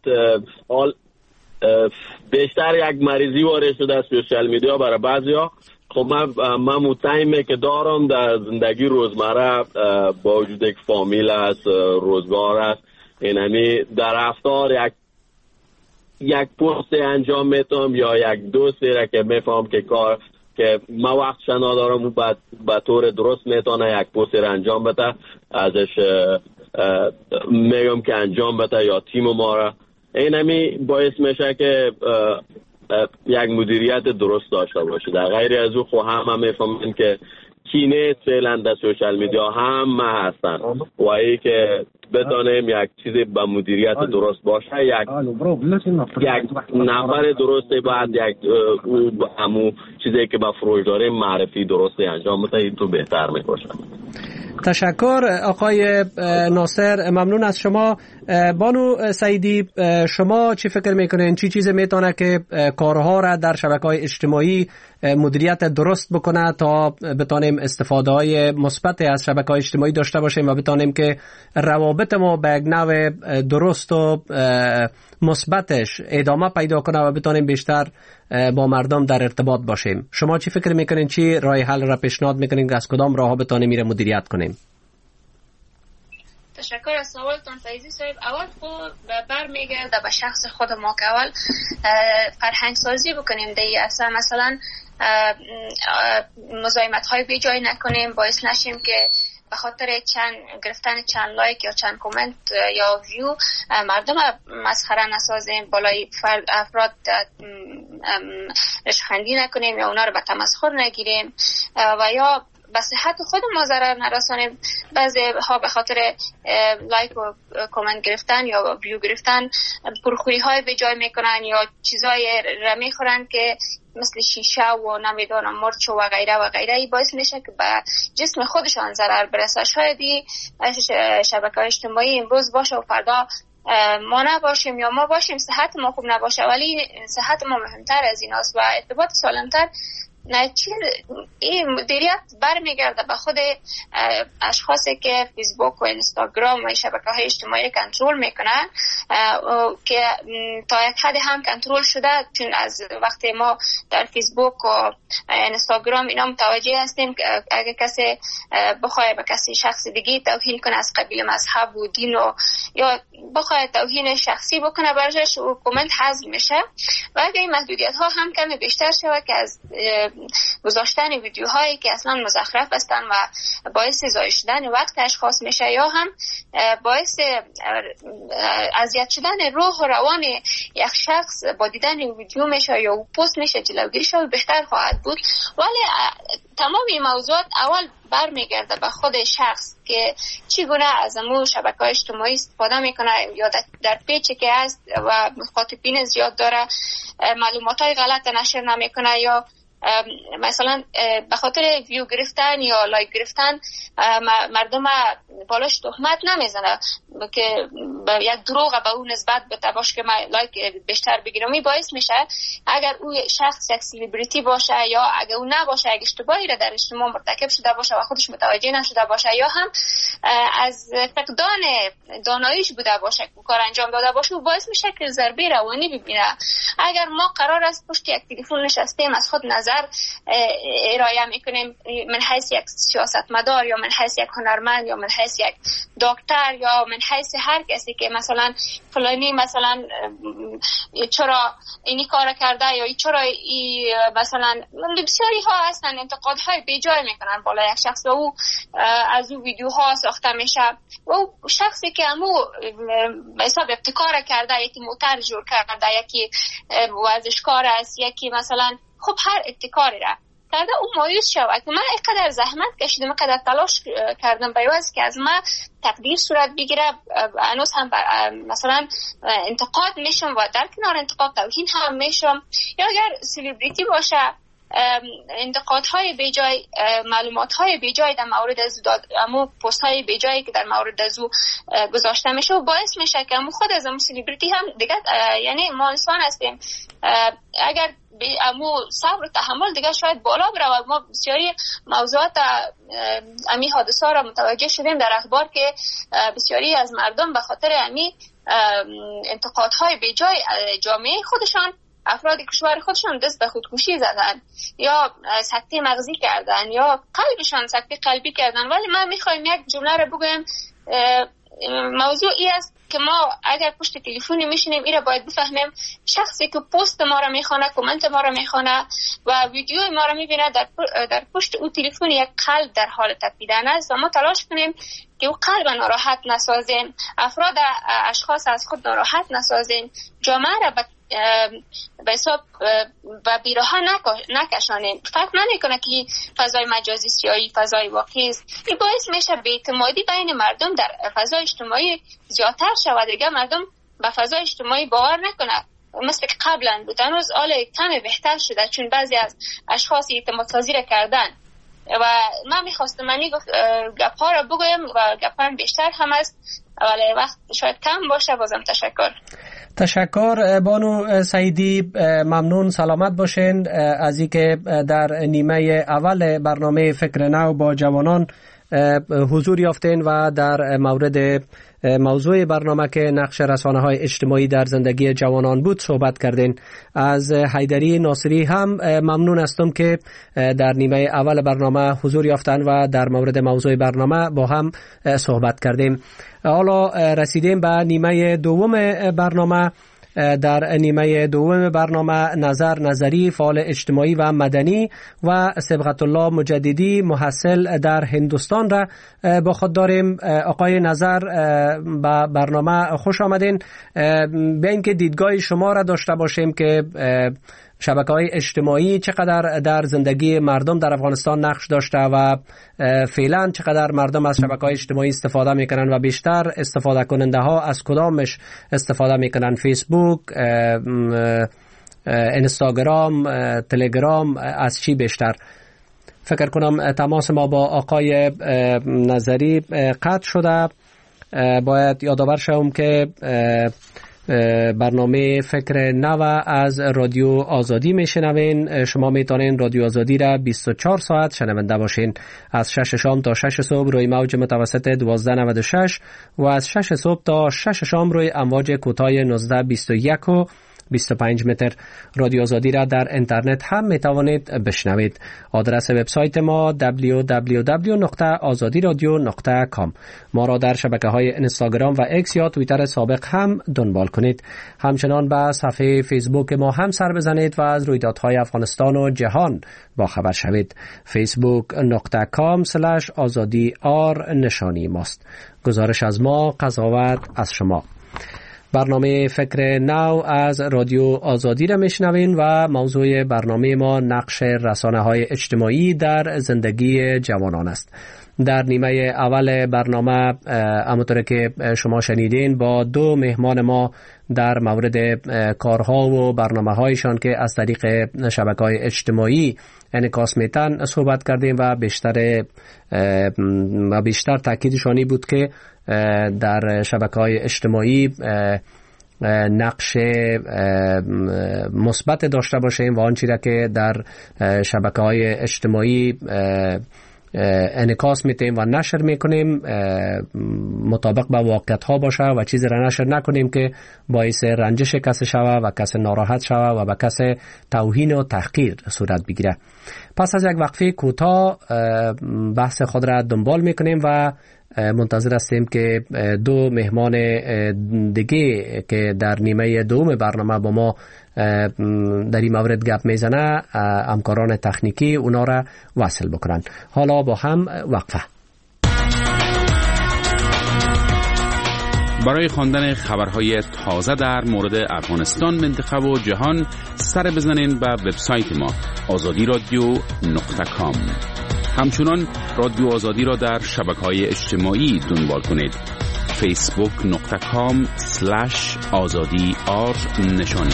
بیشتر یک مریضی وارد شده از سوشال میدیا برای بعضیا. خب من من مطمئنم که دارم در زندگی روزمره با وجود یک فامیل است، روزگار است، اینمی در رفتار یک یک پست انجام میتونم یا یک دوستی را که میفهم که کار که من وقتش ندارم و بعد به طور درست میتونه یک پست را انجام بده ازش میگم که انجام بده یا تیم ما را. اینمی باعث میشه که یک مدیریت درست داشته باشه. در غیر از او خو هم هم میفهمن که کینه فعلا در سوشال میدیا هم هستن و ای که بتونیم یک چیزی با مدیریت درست باشه یک یک نفر درسته بعد یک همون چیزی که با فروش داریم معرفی درسته انجام بده این تو بهتر میشه. تشکر آقای ناصر، ممنون از شما. بانو سعیدی شما چی فکر میکنین چی چیزی میتونه که کارها را در شبکه‌های اجتماعی مدیریت درست بکنه تا بتونیم استفاده های مثبت از شبکه‌های اجتماعی داشته باشیم و بتونیم که روابط ما به یک نوع درست و مثبتش ادامه پیدا کنه و بتونیم بیشتر با مردم در ارتباط باشیم؟ شما چی فکر میکنین چی راه حل را پیشنهاد میکنین که از کدام راهها بتونیم میره مدیریت کنیم؟ تشکر از سوالتون فیضی صاحب. اول خود برمیگرده به شخص خود ما که اول فرهنگ سازی بکنیم دیگه. اصلا مثلا مزاحمت های بی جای نکنیم، باعث نشیم که به خاطر چند گرفتن چند لایک یا چند کامنت یا ویو مردم مسخره نسازیم، بالای افراد رشخندی نکنیم یا اونا رو به تمسخر نگیریم و یا به صحت خود ما ضرر نرسانیم. بعضی ها به خاطر لایک و کامنت گرفتن یا ویو گرفتن پرخوری های به جای میکنن یا چیزای را میخورن که مثل شیشه و نمیدونم مرچ و غیره و غیره. ای باعث میشه که به جسم خودشان ضرر برسه. شایدی شبکه‌های اجتماعی امروز باشه و فردا ما نباشیم یا ما باشیم صحت ما خوب نباشه، ولی صحت ما مهمتر از این است و ارتباط سالمتر نه چیز این مدیریت برمیگرده به خود اشخاصی که فیسبوک و اینستاگرام و شبکه‌های اجتماعی کنترل میکنن که تا یک حد هم کنترل شده. چون از وقتی ما در فیسبوک و اینستاگرام اینا متوجه هستیم که اگه کسی بخواد به کسی شخص دیگه توهین کنه از قبیل مذهب و دین و یا بخواد توهین شخصی بکنه برایش و کامنت حذف میشه. و اگه این محدودیت ها هم کمی بیشتر شود که از گذاشتن ویدیوهایی که اصلا مزخرف هستن و باعث ضایع شدن وقت اشخاص میشه یا هم باعث اذیت شدن روح و روان یک شخص با دیدن ویدیو میشه یا پست میشه جلوگیری شود بهتر خواهد بود. ولی تمام این موضوعات اول برمیگرده به خود شخص که چگونه از امو شبکه‌های اجتماعی استفاده میکنه یا در پیچی که هست و مخاطبین زیاد داره معلومات‌های غلط نشر نمیکنه یا مثلا به خاطر ویو گرفتن یا لایک گرفتن مردم بالاش تهمت نمیزنه که یک دروغ به اون نسبت بده باشه که من لایک بیشتر بگیرم. این باعث میشه اگر اون شخص یک سلبریتی باشه یا اگر اون نباشه اگه اشتباهی را در اجتماع مرتکب شده باشه و خودش متوجه نشده باشه یا هم از فقدان داناییش بوده باشه که کار انجام داده باشه و باعث میشه که ضربه روانی ببینه. اگر ما قرار است پشت یک تلفن نشستیم از خود نظر ارائه میکنیم من حیث یک سیاستمدار یا من حیث یک هنرمند یا من حیث یک دکتر یا من حیث هر کسی که مثلا فلانی مثلا چرا اینی کار کرده یا چرا ای مثلا بسیاری ها هستن انتقادهای بیجای میکنن بالا یک شخص و او از او ویدیوها ساخته میشه و او شخصی که امو حساب ابتکار کرده یکی موتر جور کرده یکی ورزشکار است یکی مثلا خب هر ابتکاری را کرده اون مایوس شود که من اینقدر زحمت کشیدم اینقدر تلاش کردم برای که از من تقدیر صورت بگیره هنوز هم مثلا انتقاد میشم و در کنار انتقاد توهین هم میشم یا اگر سلبریتی باشه انتقادهای بیجای معلوماتهای بیجای در مورد از داد امو پستهای بیجایی که در مورد از او گذاشته میشه و باعث میشه که امو خود از امو سلبریتی هم دیگه یعنی ما انسان هستیم اگر امو صبر و تحمل دیگه شاید بالا بره و ما بسیاری موضوعات امی حادثه را متوجه شدیم در اخبار که بسیاری از مردم به خاطر امی انتقادهای بیجای جامعه خودشان افراد کشور خودشان دست به خودکشی زدن یا سکته مغزی کردن یا قلبشان سکته قلبی کردن. ولی من میخوایم یک جمله رو بگویم موضوع ای است که ما اگر پشت تلفنی میشینیم این رو باید بفهمیم شخصی که پست ما رو میخونه کامنت ما رو میخونه و ویدیو ما رو میبینه در, در پشت او تلفن یک قلب در حال تپیدن است و ما تلاش کنیم که او قلب ناراحت نسازیم افراد اشخاص از خود ناراحت نسازیم جامعه را به به حساب و بیراها نکشانیم. فرق نمیکنه که فضای مجازی است یا فضای واقعی است. این باعث میشه بی‌اعتمادی بین مردم در فضای اجتماعی زیادتر شود. دیگه مردم به فضای اجتماعی باور نکنه مثل که قبلا بود. هنوز حال کمی بهتر شده چون بعضی از اشخاص اعتماد سازی را کردن و من میخواستم منی گپ ها را بگویم و گپ ها بیشتر هم است ولی وقت شاید کم باشه. بازم تشکر. تشکر بانو سعیدی، ممنون، سلامت باشین از اینکه در نیمه اول برنامه فکر نو با جوانان حضور یافتین و در مورد موضوع برنامه که نقش رسانه‌های اجتماعی در زندگی جوانان بود صحبت کردین. از حیدری ناصری هم ممنون هستم که در نیمه اول برنامه حضور یافتن و در مورد موضوع برنامه با هم صحبت کردیم. حالا رسیدیم به نیمه دوم برنامه. در نیمه دوم برنامه نظر نظری فعال اجتماعی و مدنی و صبغت الله مجددی محصل در هندوستان را با خود داریم. آقای نظر به برنامه خوش آمدین. به اینکه دیدگاه شما را داشته باشیم که شبکه‌های اجتماعی چقدر در زندگی مردم در افغانستان نقش داشته و فعلا چقدر مردم از شبکه‌های اجتماعی استفاده میکنن و بیشتر استفاده کننده ها از کدامش استفاده میکنن؟ فیسبوک، اینستاگرام، تلگرام، از چی بیشتر؟ فکر کنم تماس ما با آقای نظری قطع شده. باید یادآور شوم که برنامه فکر نو از رادیو آزادی میشنوین. شما میتونین رادیو آزادی را بیست و چهار ساعت شنونده باشین، از شش شام تا شش صبح روی موج متوسط دوازده نود و شش و از شش صبح تا شش شام روی امواج کوتاه نوزده بیست و یک و بیست و پنج متر. رادیو آزادی را در اینترنت هم میتوانید بشنوید. آدرس وبسایت ما دبلیو دبلیو دبلیو دات آزادی رادیو دات کام. ما را در شبکه‌های اینستاگرام و اکس یا توییتر سابق هم دنبال کنید. همچنان به صفحه فیسبوک ما هم سر بزنید و از رویدادهای افغانستان و جهان با خبر شوید. فیسبوک دات کام اسلش آزادی آر نشانی ماست. گزارش از ما، قضاوت از شما. برنامه فکر نو از رادیو آزادی را میشنوین و موضوع برنامه ما نقش رسانه‌های اجتماعی در زندگی جوانان است. در نیمه اول برنامه همونطور که شما شنیدین با دو مهمان ما در مورد کارها و برنامه‌هایشان که از طریق شبکه‌های اجتماعی انعکاس میتن صحبت کردیم و بیشتر و بیشتر تاکیدشانی بود که در شبکه‌های اجتماعی نقش مثبت داشته باشیم و آنچه را که در شبکه‌های اجتماعی انعکاس میتیم و نشر میکنیم مطابق با واقعیت ها باشه و چیزی را نشر نکنیم که باعث رنجش کسی شوه و کسی ناراحت شوه و به کسی توهین و تحقیر صورت بگیره. پس از یک وقفه کوتاه بحث خود را دنبال میکنیم و منتظر هستیم که دو مهمان دیگه که در نیمه دوم برنامه با ما در این مورد گپ میزنه، همکاران تکنیکی اونا را وصل بکنن. حالا با هم وقفه. برای خواندن خبرهای تازه در مورد افغانستان، منطقه و جهان سر بزنین به وبسایت ما آزادی رادیو دات کام. همچنان رادیو آزادی را در شبکه‌های اجتماعی دنبال کنید. فیسبوک دات کام اسلش آزادی آر نشانی.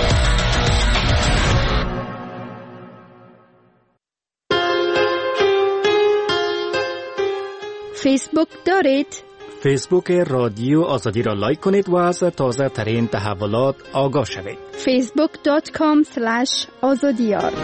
فیسبوک دارید؟ فیسبوک رادیو آزادی را لایک کنید و از تازه ترین تحولات آگاه شوید. فیسبوک دات کام اسلش آزادی آر.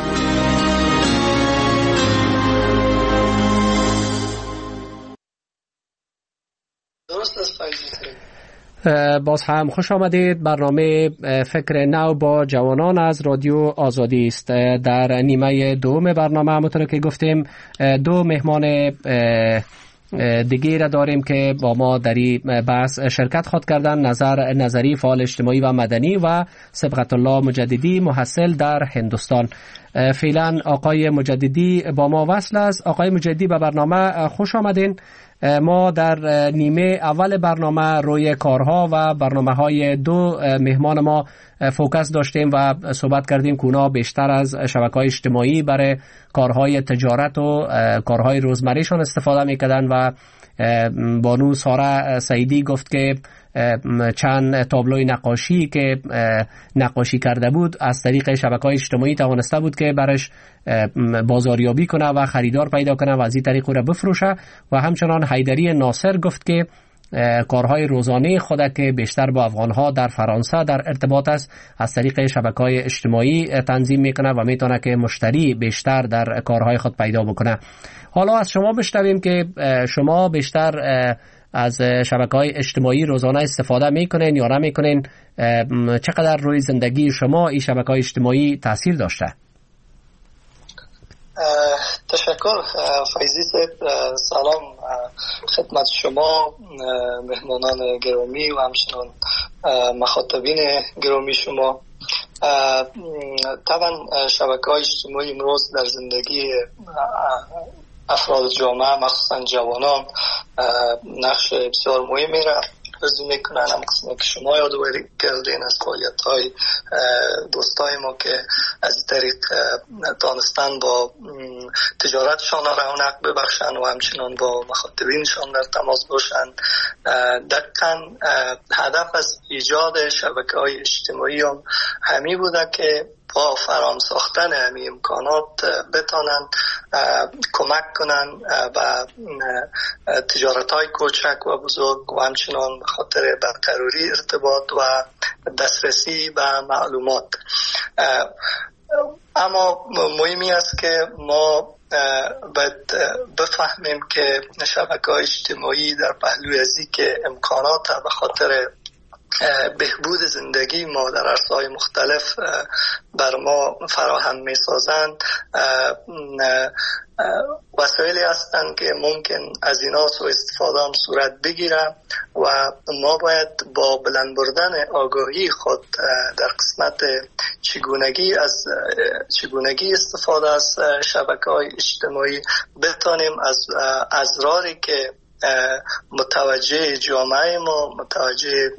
باز هم خوش آمدید. برنامه فکر نو با جوانان از رادیو آزادی است. در نیمه دوم برنامه همونطور که گفتیم دو مهمان دیگه را داریم که با ما در این بحث شرکت خواهد کردن. نظر نظری، فعال اجتماعی و مدنی، و سبقت الله مجددی، محصل در هندوستان. فعلا آقای مجددی با ما وصل است. آقای مجددی به برنامه خوش آمدین. ما در نیمه اول برنامه روی کارها و برنامه‌های دو مهمان ما فوکس داشتیم و صحبت کردیم که اونا بیشتر از شبکه‌های اجتماعی برای کارهای تجارت و کارهای روزمرهشان استفاده می‌کردن و بانو ساره سعیدی گفت که چند تابلوی نقاشی که نقاشی کرده بود از طریق شبکه‌های اجتماعی توانسته بود که برش بازاریابی کنه و خریدار پیدا کنه و از این طریق را بفروشه. و همچنان حیدری ناصر گفت که کارهای روزانه خود که بیشتر با افغانها در فرانسه در ارتباط است از طریق شبکه‌های اجتماعی تنظیم میکنه و میتونه که مشتری بیشتر در کارهای خود پیدا بکنه. حالا از شما بشنویم که شما بیشتر از شبکه‌های اجتماعی روزانه استفاده میکنین یا نمیکنین؟ چقدر روی زندگی شما این شبکه‌های اجتماعی تاثیر داشته؟ تشکر فیضی صاحب. سلام خدمت شما مهمانان گرامی و همچنان مخاطبین گرامی شما. طبعا شبکه‌های اجتماعی امروز در زندگی افراد جامعه مخصوصا جوانان نقش بسیار مهمی را بازی میکنن. هم قسمی که شما یادآوری کردین از فعالیت‌های دوستای ما که از این طریق دانستن با تجارتشان رونق ببخشن و همچنان با مخاطبینشان در تماس باشن. دقیقاً هدف از ایجاد شبکه‌های اجتماعی هم همی بوده که با فرام ساختن همین امکانات بتانند کمک کنند و تجارت های کوچک و بزرگ و همچنان خاطر برقراری ارتباط و دسترسی به معلومات. اما مهمی است که ما باید بفهمیم که شبکه‌های اجتماعی در پهلوی از این که امکانات به خاطر بهبود زندگی ما در عرصه‌های مختلف بر ما فراهم می‌سازند، وسایلی هستند که ممکن از اینا سوء استفاده هم صورت بگیره و ما باید با بلند بردن آگاهی خود در قسمت چگونگی از چگونگی استفاده از شبکه‌های اجتماعی بتانیم از اضراری که متوجه جامعه ما، متوجه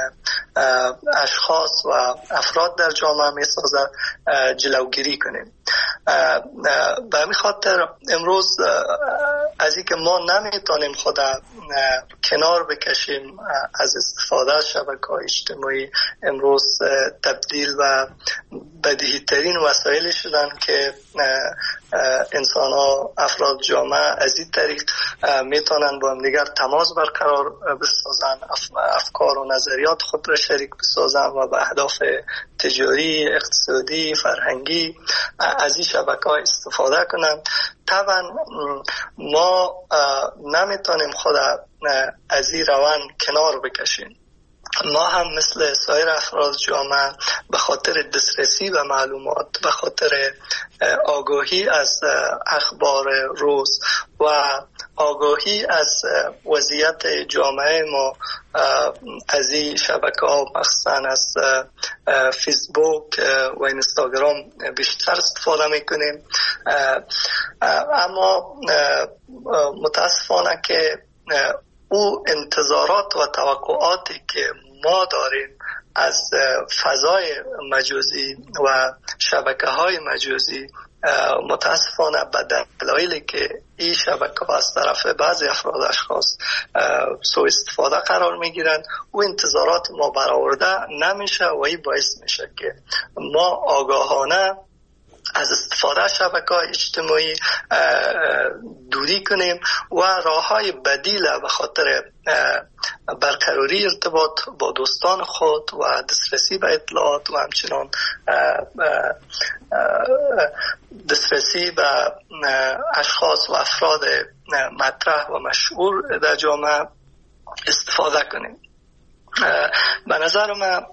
اشخاص و افراد در جامعه می سازد جلوگیری کنیم. به همین خاطر امروز از اینکه ما نمیتونیم خود کنار بکشیم از استفاده از شبکه‌های اجتماعی، امروز تبدیل و بدیهی ترین وسایلی شدن که انسان ها، افراد جامعه از این طریق میتونن با هم دیگر تماس برقرار بسازن، افکار و نظریات خود را شریک بسازن و به اهداف تجاری، اقتصادی، فرهنگی از این شبکه‌ها استفاده کنند. طبعا ما نمیتونیم خود از این روند کنار بکشیم. ما هم مثل سایر افراد جامعه به خاطر دسترسی به معلومات، به خاطر آگاهی از اخبار روز و آگاهی از وضعیت جامعه ما از این شبکه‌ها، مخصوصا از فیسبوک و اینستاگرام بیشتر استفاده میکنیم. اما متاسفانه که او انتظارات و توقعاتی که ما داریم از فضای مجازی و شبکه‌های مجازی متاسفانه به دلایلی که این شبکه‌ها از طرف بعضی افراد اشخاص سوء استفاده قرار میگیرند، او انتظارات ما برآورده نمیشه و این باعث میشه که ما آگاهانه از استفاده از شبکه‌های اجتماعی دوری کنیم و راه‌های بدیل به خاطر برقراری ارتباط با دوستان خود و دسترسی به اطلاعات و همچنان دسترسی به اشخاص و افراد مطرح و مشهور در جامعه استفاده کنیم. به نظر من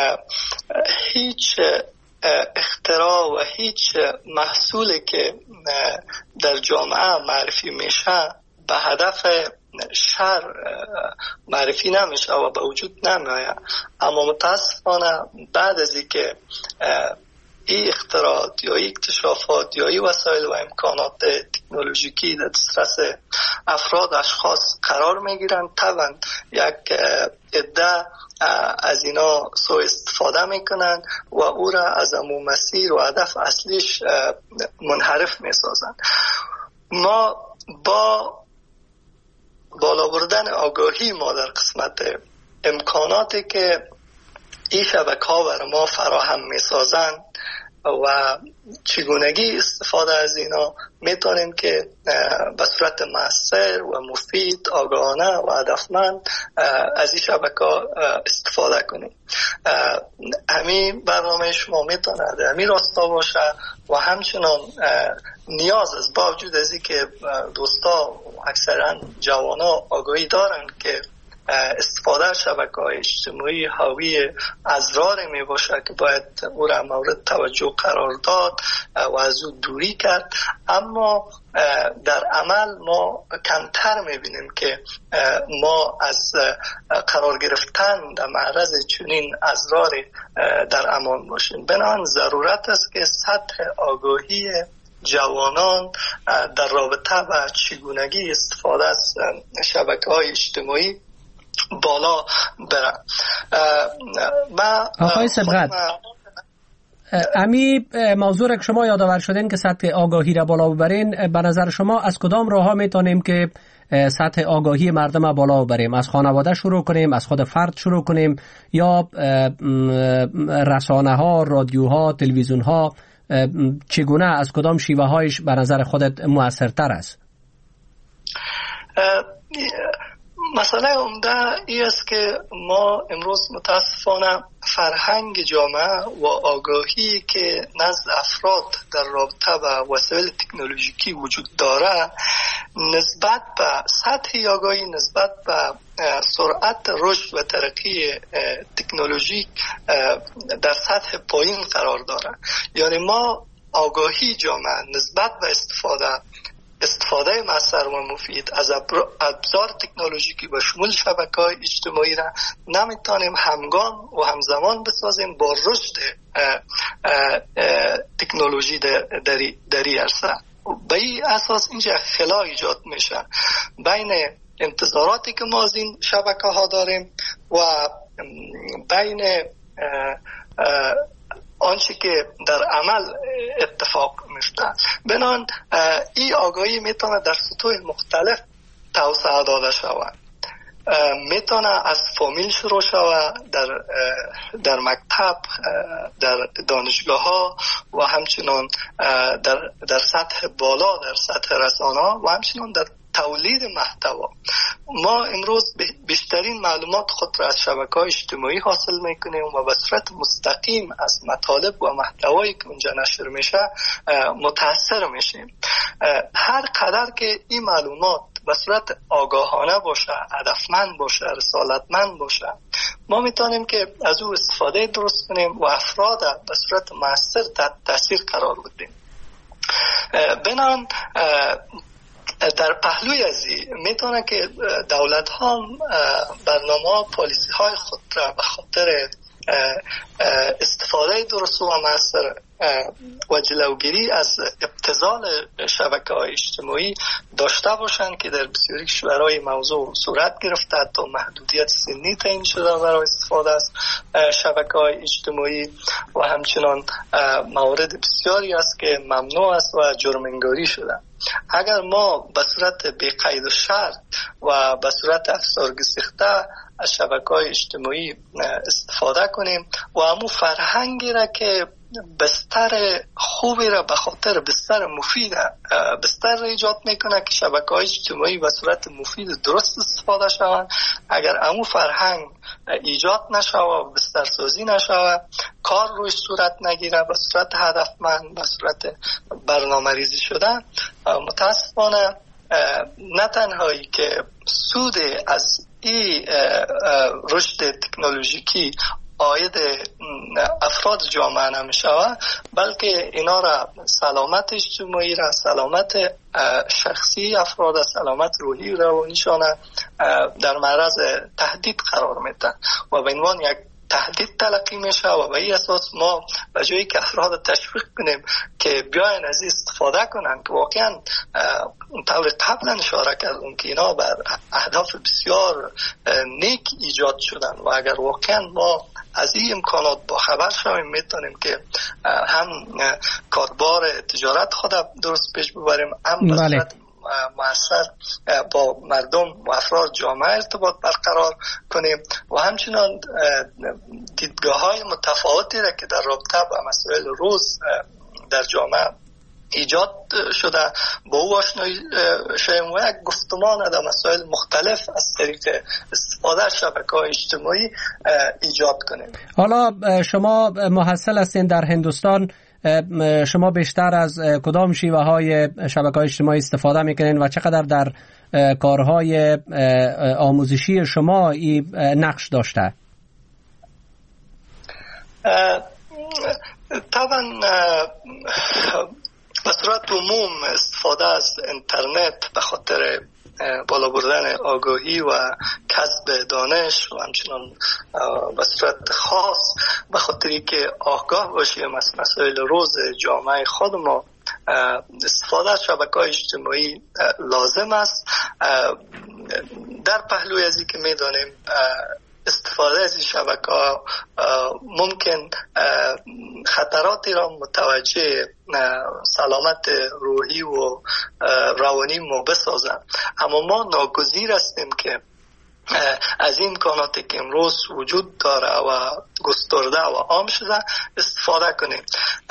هیچ اختراع و هیچ محصولی که در جامعه معرفی میشه به هدف شر معرفی نمیشه و به وجود نمیآید. اما متاسفانه بعد از اینکه این اختراعات یا این اکتشافات یا این وسایل و امکانات تکنولوژیکی در دسترس افراد اشخاص قرار میگیرن، طبعا یک عده از اینا سوء استفاده میکنن و او را از امو مسیر و هدف اصلیش منحرف میسازن. ما با بالا بردن آگاهی ما در قسمت امکاناتی که این شبکه‌ها بر ما فراهم میسازن و چگونگی استفاده از اینا، میتونیم که به صورت مؤثر و مفید، آگاهانه و هدفمند از این شبکه‌ها استفاده کنیم. همین برنامه شما میتونه همین راستا باشه و همچنان نیاز است، با وجود از این که دوستا اکثرا جوانا آگاهی دارن که استفاده از شبکه‌های اجتماعی حاوی اضرار می باشه که باید او را مورد توجه قرار داد و از او دوری کرد، اما در عمل ما کمتر می بینیم که ما از قرار گرفتن در معرض چنین اضراری در امان باشیم. بنابراین ضرورت است که سطح آگاهی جوانان در رابطه با چگونگی استفاده از شبکه‌های اجتماعی بالا برن. آقای سبقت، امی موضوع را که شما یادآور شدین که سطح آگاهی را بالا ببرین، به نظر شما از کدام راه ها میتونیم که سطح آگاهی مردم بالا بریم؟ از خانواده شروع کنیم، از خود فرد شروع کنیم، یا رسانه ها، رادیوها، تلویزیون ها چگونه، از کدام شیوه هایش به نظر خودت مؤثرتر است؟ مسئله عمده ای است که ما امروز متاسفانه فرهنگ جامعه و آگاهی که نزد افراد در رابطه با وسایل تکنولوژیکی وجود داره نسبت به سطح آگاهی، نسبت به سرعت رشد و ترقی تکنولوژی در سطح پایین قرار داره. یعنی ما آگاهی جامعه نسبت به استفاده استفاده مؤثر و مفید از ابزار تکنولوژیکی و شمول شبکه‌های اجتماعی را نمیتونیم همگام و همزمان بسازیم با رشد تکنولوژی در این عرصه. به این اساس اینجا خلا ایجاد میشه بین انتظاراتی که ما از این شبکه ها داریم و بین آنچه که در عمل اتفاق میفته. بنان این آگاهی میتونه در سطوح مختلف توسعه داده شود. میتونه از فامیل شروع شود، در در مکتب، در دانشگاه ها و همچنین در در سطح بالا، در سطح رسانه و همچنین در تولید محتوا. ما امروز بیشترین معلومات خود را از شبکه‌های اجتماعی حاصل میکنیم و به صورت مستقیم از مطالب و محتوایی که اونجا نشر میشه متاثر میشیم. هر قدر که این معلومات به صورت آگاهانه باشه، هدفمند باشه، رسالتمند باشه، ما میتونیم که از او استفاده درست کنیم و افراد به صورت مؤثر تحت تاثیر قرار بدیم. بنان در پهلوی از این میتونه که دولت ها برنامه پالیسی های خود را به خاطر استفاده درست و مؤثر و جلوگیری از ابتذال شبکه‌های اجتماعی داشته باشند که در بسیاری کشورهای موضوع صورت گرفته، تا محدودیت سنی تعیین شده برای استفاده از شبکه‌های اجتماعی و همچنان موارد بسیاری است که ممنوع است و جرم‌انگاری شده. اگر ما به صورت بی قید و شرط و به صورت افسارگسیخته از شبکه‌های اجتماعی استفاده کنیم و همون فرهنگی را که بستر خوبی را به خاطر بستر مفید بستر را ایجاد میکنه که شبکه‌های اجتماعی به صورت مفید درست استفاده شوند، اگر همون فرهنگ ایجاد نشوه و بستر سازی نشوه، کار روی صورت نگیره به صورت هدفمند، به صورت برنامه ریزی شده، متاسفانه نه تنهایی که سود از این رشد تکنولوژیکی عاید افراد جامعه نمیشوه، بلکه اینا را سلامت اجتماعی را، سلامت شخصی افراد، سلامت روحی روانیشان در معرض تهدید قرار میده و به عنوان یک تهدید تلقی میشه و به این اساس ما به جایی که افراد تشویق کنیم که بیاین از استفاده کنن که واقعا طور قبلا اشاره کردم که اینا بر اهداف بسیار نیک ایجاد شدن و اگر واقعا ما از این امکانات با خبر شویم میتونیم که هم کاربار تجارت خود درست پیش ببریم، هم به صورت مؤثر با مردم و افراد جامعه ارتباط برقرار کنیم و همچنان دیدگاه های متفاوتی را که در رابطه با مسائل روز در جامعه ایجاد شده با او آشنایی شویم و یک گفتمان در مسائل مختلف از طریق استفاده از شبکه‌های اجتماعی ایجاد کنیم. حالا شما محصل هستین در هندوستان، شما بیشتر از کدام شیوه های شبکه‌های اجتماعی استفاده میکنین و چقدر در کارهای آموزشی شما این نقش داشته؟ طبعا به صورت عموم استفاده از اینترنت به خاطر بالا بردن آگاهی و کسب دانش و همچنان به صورت خاص به خاطری که آگاه باشیم از مسائل روز جامعه خود ما، استفاده از شبکه‌های اجتماعی لازم است. در پهلوی ازی که میدانیم استفاده از این شبکه‌ها ممکن خطراتی را متوجه سلامت روحی و روانی ما بسازند، اما ما ناگزیر هستیم که از این امکاناتی که امروز وجود داره و گسترده و عام شده استفاده کنیم.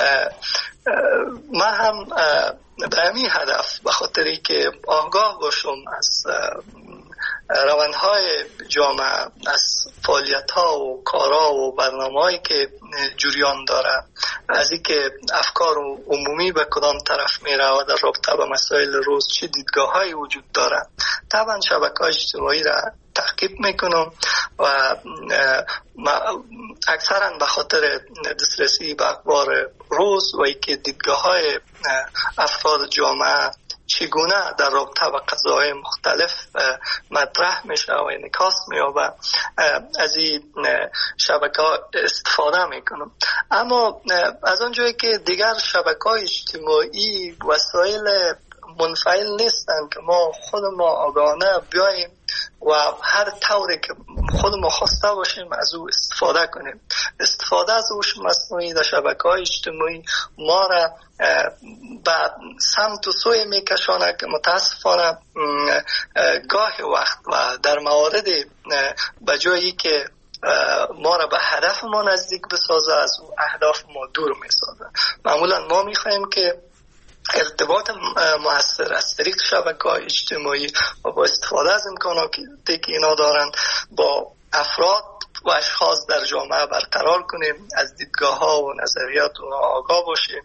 من هم به همین هدف، به خاطری که آگاه باشم از روندهای جامعه، از فعالیت‌ها و کارها و برنامه‌هایی که جریان داره، از اینکه افکار عمومی به کدام طرف میره و در رابطه با مسائل روز چه دیدگاه‌هایی وجود داره، طبعا شبکه‌های اجتماعی را تعقیب میکنم و اکثرا به خاطر دسترسی به اخبار روز و اینکه دیدگاه‌های افراد جامعه چگونه در رابطه با قضايا مختلف مطرح میشه و انعکاس می‌یابه، از این شبکه‌ها استفاده میکنم. اما از آنجایی که دیگر شبکه‌های اجتماعی وسایل منفعل نیستن که ما خود ما آگاهانه بیاییم و هر طوری که خود ما خواسته باشیم از او استفاده کنیم. استفاده از هوش مصنوعی در شبکه‌های اجتماعی ما را به سمت و سوی میکشانه که متاسفانه گاهی وقت و در موارد به جایی که ما را به هدف ما نزدیک بسازه از اهداف ما دور میسازه. معمولا ما میخوایم که ارتباط مؤثر از طریق شبکه‌های اجتماعی و با استفاده از امکاناتی که اینا دارن با افراد و اشخاص در جامعه برقرار کنیم، از دیدگاه‌ها و نظریات اونها آگاه باشیم.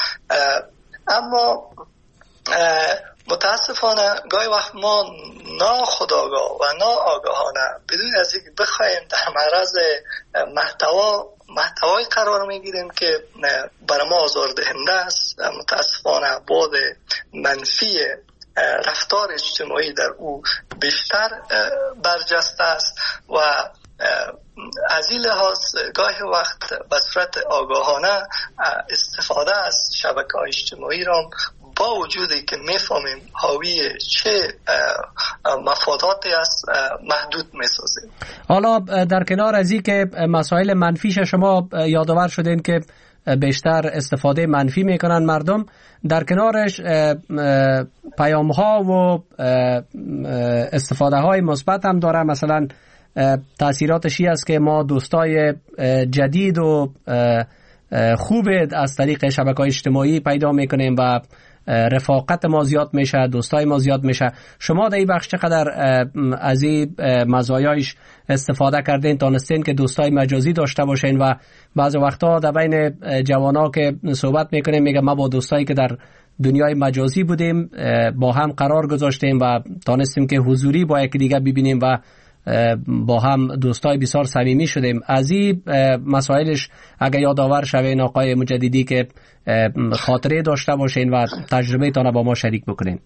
اما متاسفانه گاهی وقت ما ناخودآگاه و ناآگاهانه بدون از اینکه بخوایم در معرض محتوا محتوای قرار میگیریم که برای ما آزاردهنده است. متاسفانه بعد منفی رفتار اجتماعی در او بیشتر برجسته است و از این لحاظ گاهی وقت به صورت آگاهانه استفاده از شبکه‌های اجتماعی را با وجودی که میفهمیم حاوی چه مفاداتی است محدود میسازیم. حالا در کنار از این که مسائل منفیش شما یادآور شدین که بیشتر استفاده منفی میکنن مردم، در کنارش پیام ها و استفاده های مثبت هم داره. مثلا تاثیراتش این است که ما دوستای جدید و خوب از طریق شبکه‌های اجتماعی پیدا میکنیم و رفاقت ما زیاد میشه، دوستای ما زیاد میشه. شما در این بخش چقدر از این مزایایش استفاده کردین، تانستین که دوستای مجازی داشته باشین؟ و بعض وقتا در بین جوانا که صحبت میکنیم میگه ما با دوستایی که در دنیای مجازی بودیم با هم قرار گذاشتیم و تانستیم که حضوری با یکی دیگه ببینیم و با هم دوستای بسیار صمیمی شدیم. از این مسائلش اگه یادآور شوین آقای مجددی که خاطره داشته باشین و تجربه تانه با ما شریک بکنین.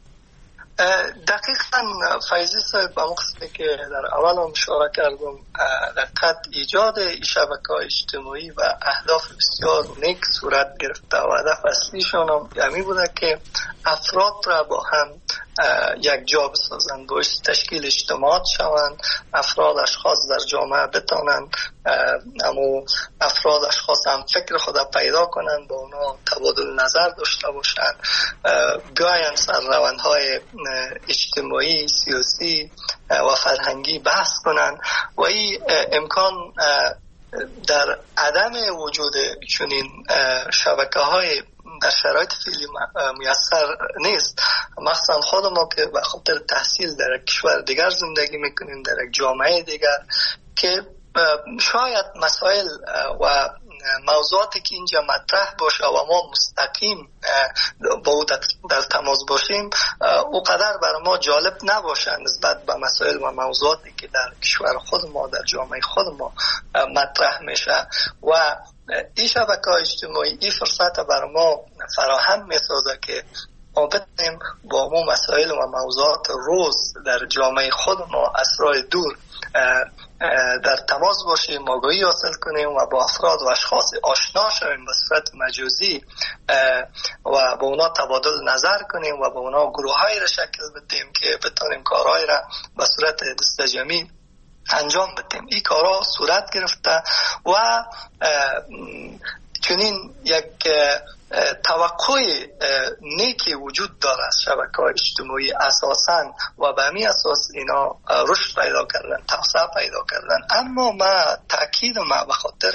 دقیقاً فیضی صاحب، با مقصدی که در اول هم اشاره کردم، لقد ایجاد این شبکه‌های اجتماعی و اهداف بسیار نیک صورت گرفته و هدف اصلیشان هم همین بوده که افراد را با هم یک جا بسازند، باعث تشکیل اجتماعات شوند، افراد اشخاص در جامعه بتانند اما افراد اشخاص هم فکر خود پیدا کنند، با اونا تبادل نظر داشته باشند، بیاین سر روندهای اجتماعی، سیاسی و فرهنگی بحث کنند و این امکان در عدم وجود چنین شبکه‌های در شرایط فعلی میسر نیست. مثلا خود ما که به خاطر تحصیل در کشور دیگر زندگی میکنیم، در یک جامعه دیگر، که شاید مسائل و موضوعاتی که اینجا مطرح باشه و ما مستقیم با او در تماس باشیم او قدر برای ما جالب نباشه نسبت به مسائل و موضوعاتی که در کشور خود ما، در جامعه خود ما مطرح میشه. و این شبکه‌های اجتماعی این فرصت برای ما فراهم میسازه که ما بتونیم با اون مسائل و موضوعات روز در جامعه خود ما از راه دور در تماس باشیم، آگاهی حاصل کنیم و با افراد و اشخاص آشنا شویم به صورت مجازی و با اونا تبادل نظر کنیم و با اونا گروه‌هایی را شکل بدیم که بتونیم کارهای را به صورت دستجمعی انجام بدیم. این کارها صورت گرفته و چنین یک توقع نیکی وجود داره از شبکه‌های اجتماعی اساساً و به همین اساس اینا رشد پیدا کردن، توسعه پیدا کردن. اما ما تاکید ما به خاطر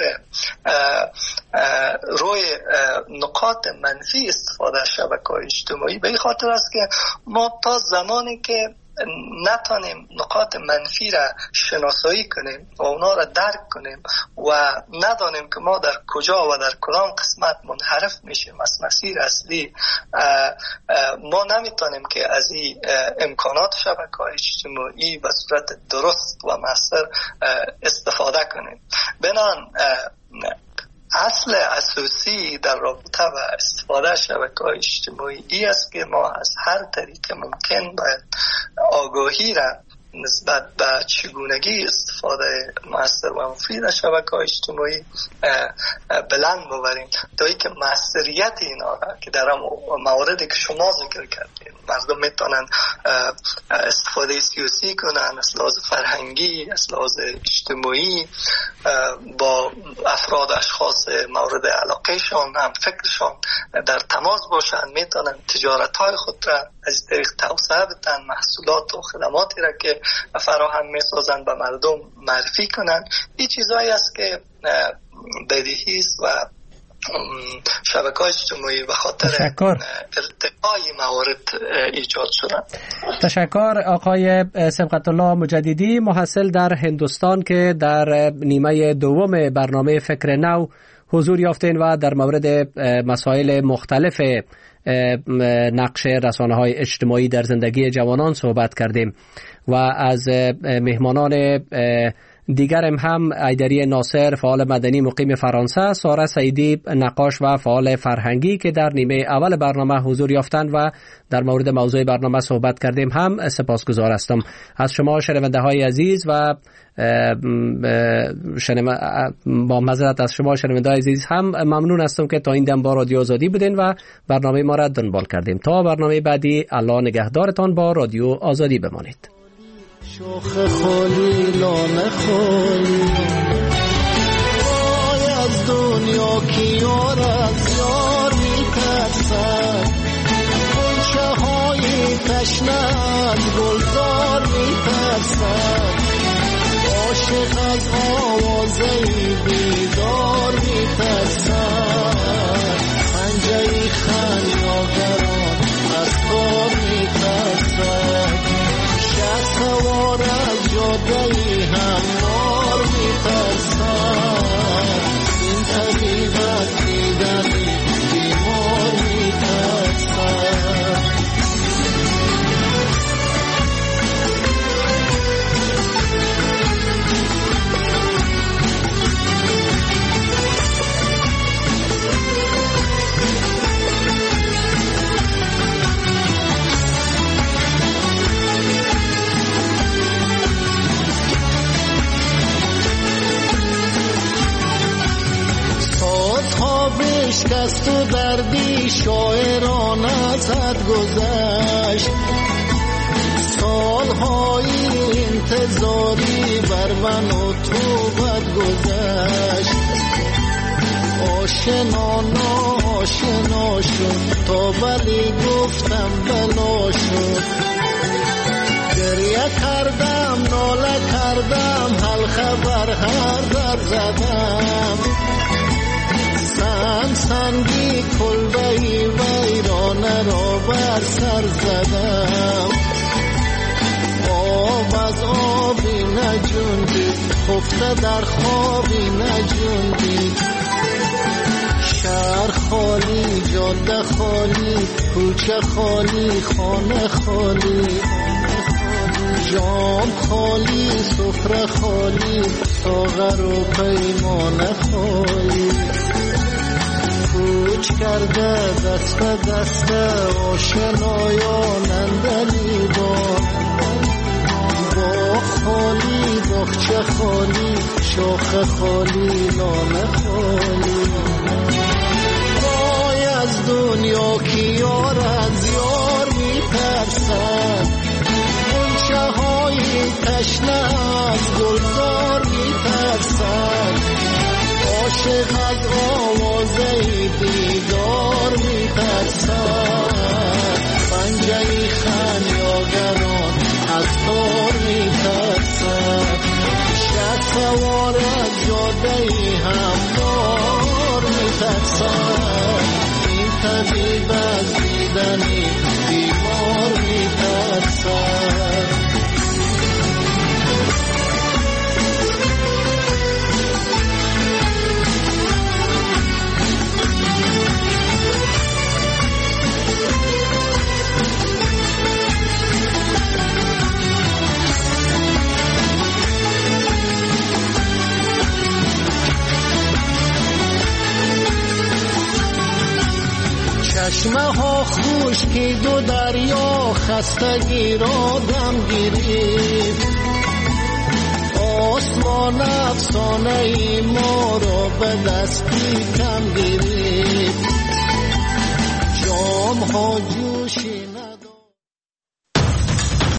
روی نقاط منفی استفاده از شبکه‌های اجتماعی به این خاطر است که ما تا زمانی که نتانیم نقاط منفی را شناسایی کنیم و اونا را درک کنیم و ندانیم که ما در کجا و در کدام قسمت منحرف میشیم از مسیر اصلی، ما نمیتونیم که از این امکانات شبکه‌های اجتماعی به صورت درست و مؤثر استفاده کنیم. بنان اصل اساسی در رابطه و استفاده از شبکه‌های اجتماعی این است که ما از هر طریق ممکن باید آگاهی را نسبت به چگونگی استفاده مؤثر و مفید از شبکه‌های اجتماعی بلند ببریم تا اینکه مؤثریت اینا را که در مواردی که شما ذکر کردید مردم میتونن استفاده سیاسی کنن، از لحاظ فرهنگی، از لحاظ اجتماعی با افراد اشخاص مورد علاقهشان هم فکرشان در تماس باشن، میتونن تجارت های خود را از طریق توسعه بدن، محصولات و خدماتی را که فراهم میسازن به مردم معرفی کنن. این چیزایی است که بدیهی است و شبکه‌های اجتماعی به خاطر ارتقای موارد ایجاد شدن. تشکر آقای سبقت الله مجددی، محصل در هندوستان که در نیمه دوم برنامه فکر نو حضور یافتین و در مورد مسائل مختلف نقش رسانه‌های اجتماعی در زندگی جوانان صحبت کردیم و از مهمانان دیگرم هم ایدری ناصر فعال مدنی مقیم فرانسه، ساره سعیدی نقاش و فعال فرهنگی که در نیمه اول برنامه حضور یافتند و در مورد موضوع برنامه صحبت کردیم هم سپاسگزار هستم. از شما شنونده های عزیز و شنم... با معذرت از شما شنونده های عزیز هم ممنون هستم که تا این دم با رادیو آزادی بودین و برنامه ما را دنبال کردیم. تا برنامه بعدی، الله نگهدارتان. با رادیو آزادی بمانید. شوخ خالی لانه خالی وای از دنیا کیار از یار میترسد، گلچه های تشنه از گلزار میترسد، عاشق از آوازه بیدار میترسد، پنجه خنیاگران از کار میترسد، سوار از جاده هموار میترسد، این طبیعت دیدنی بیمار میترسد. بشکست و دردی شاعران ازت گذشت، سالهای انتظاری بر من و تو بد گذشت، آشنا ناشنا شد تا بلی گفتم بلا شد، گریه کردم ناله کردم حل خبر هر در زدم، سنگ سنگی کلبهی ویرانه را بر سر زدم، آب از آبی نجوندی خفته در خوابی نجوندی، شهر خالی جاده خالی کوچه خالی خانه خالی، جام خالی سفره خالی ساغر و پیمانه خالی، کوچ کرده دست به دست آشنایان اندلیبان، باغ خالی باغچه خالی شاخه خالی لانه خالی، وای از دنیا کی یار از یار میترسد، گلچه های تشنه از گل سر این طبیب از دیدن بیمار میترسد. چشمه ها خشکی دو دریا خستگی را دم گیرید، آسمان افسانه ای ما را به دستی کم گیرید، جام ها جوشی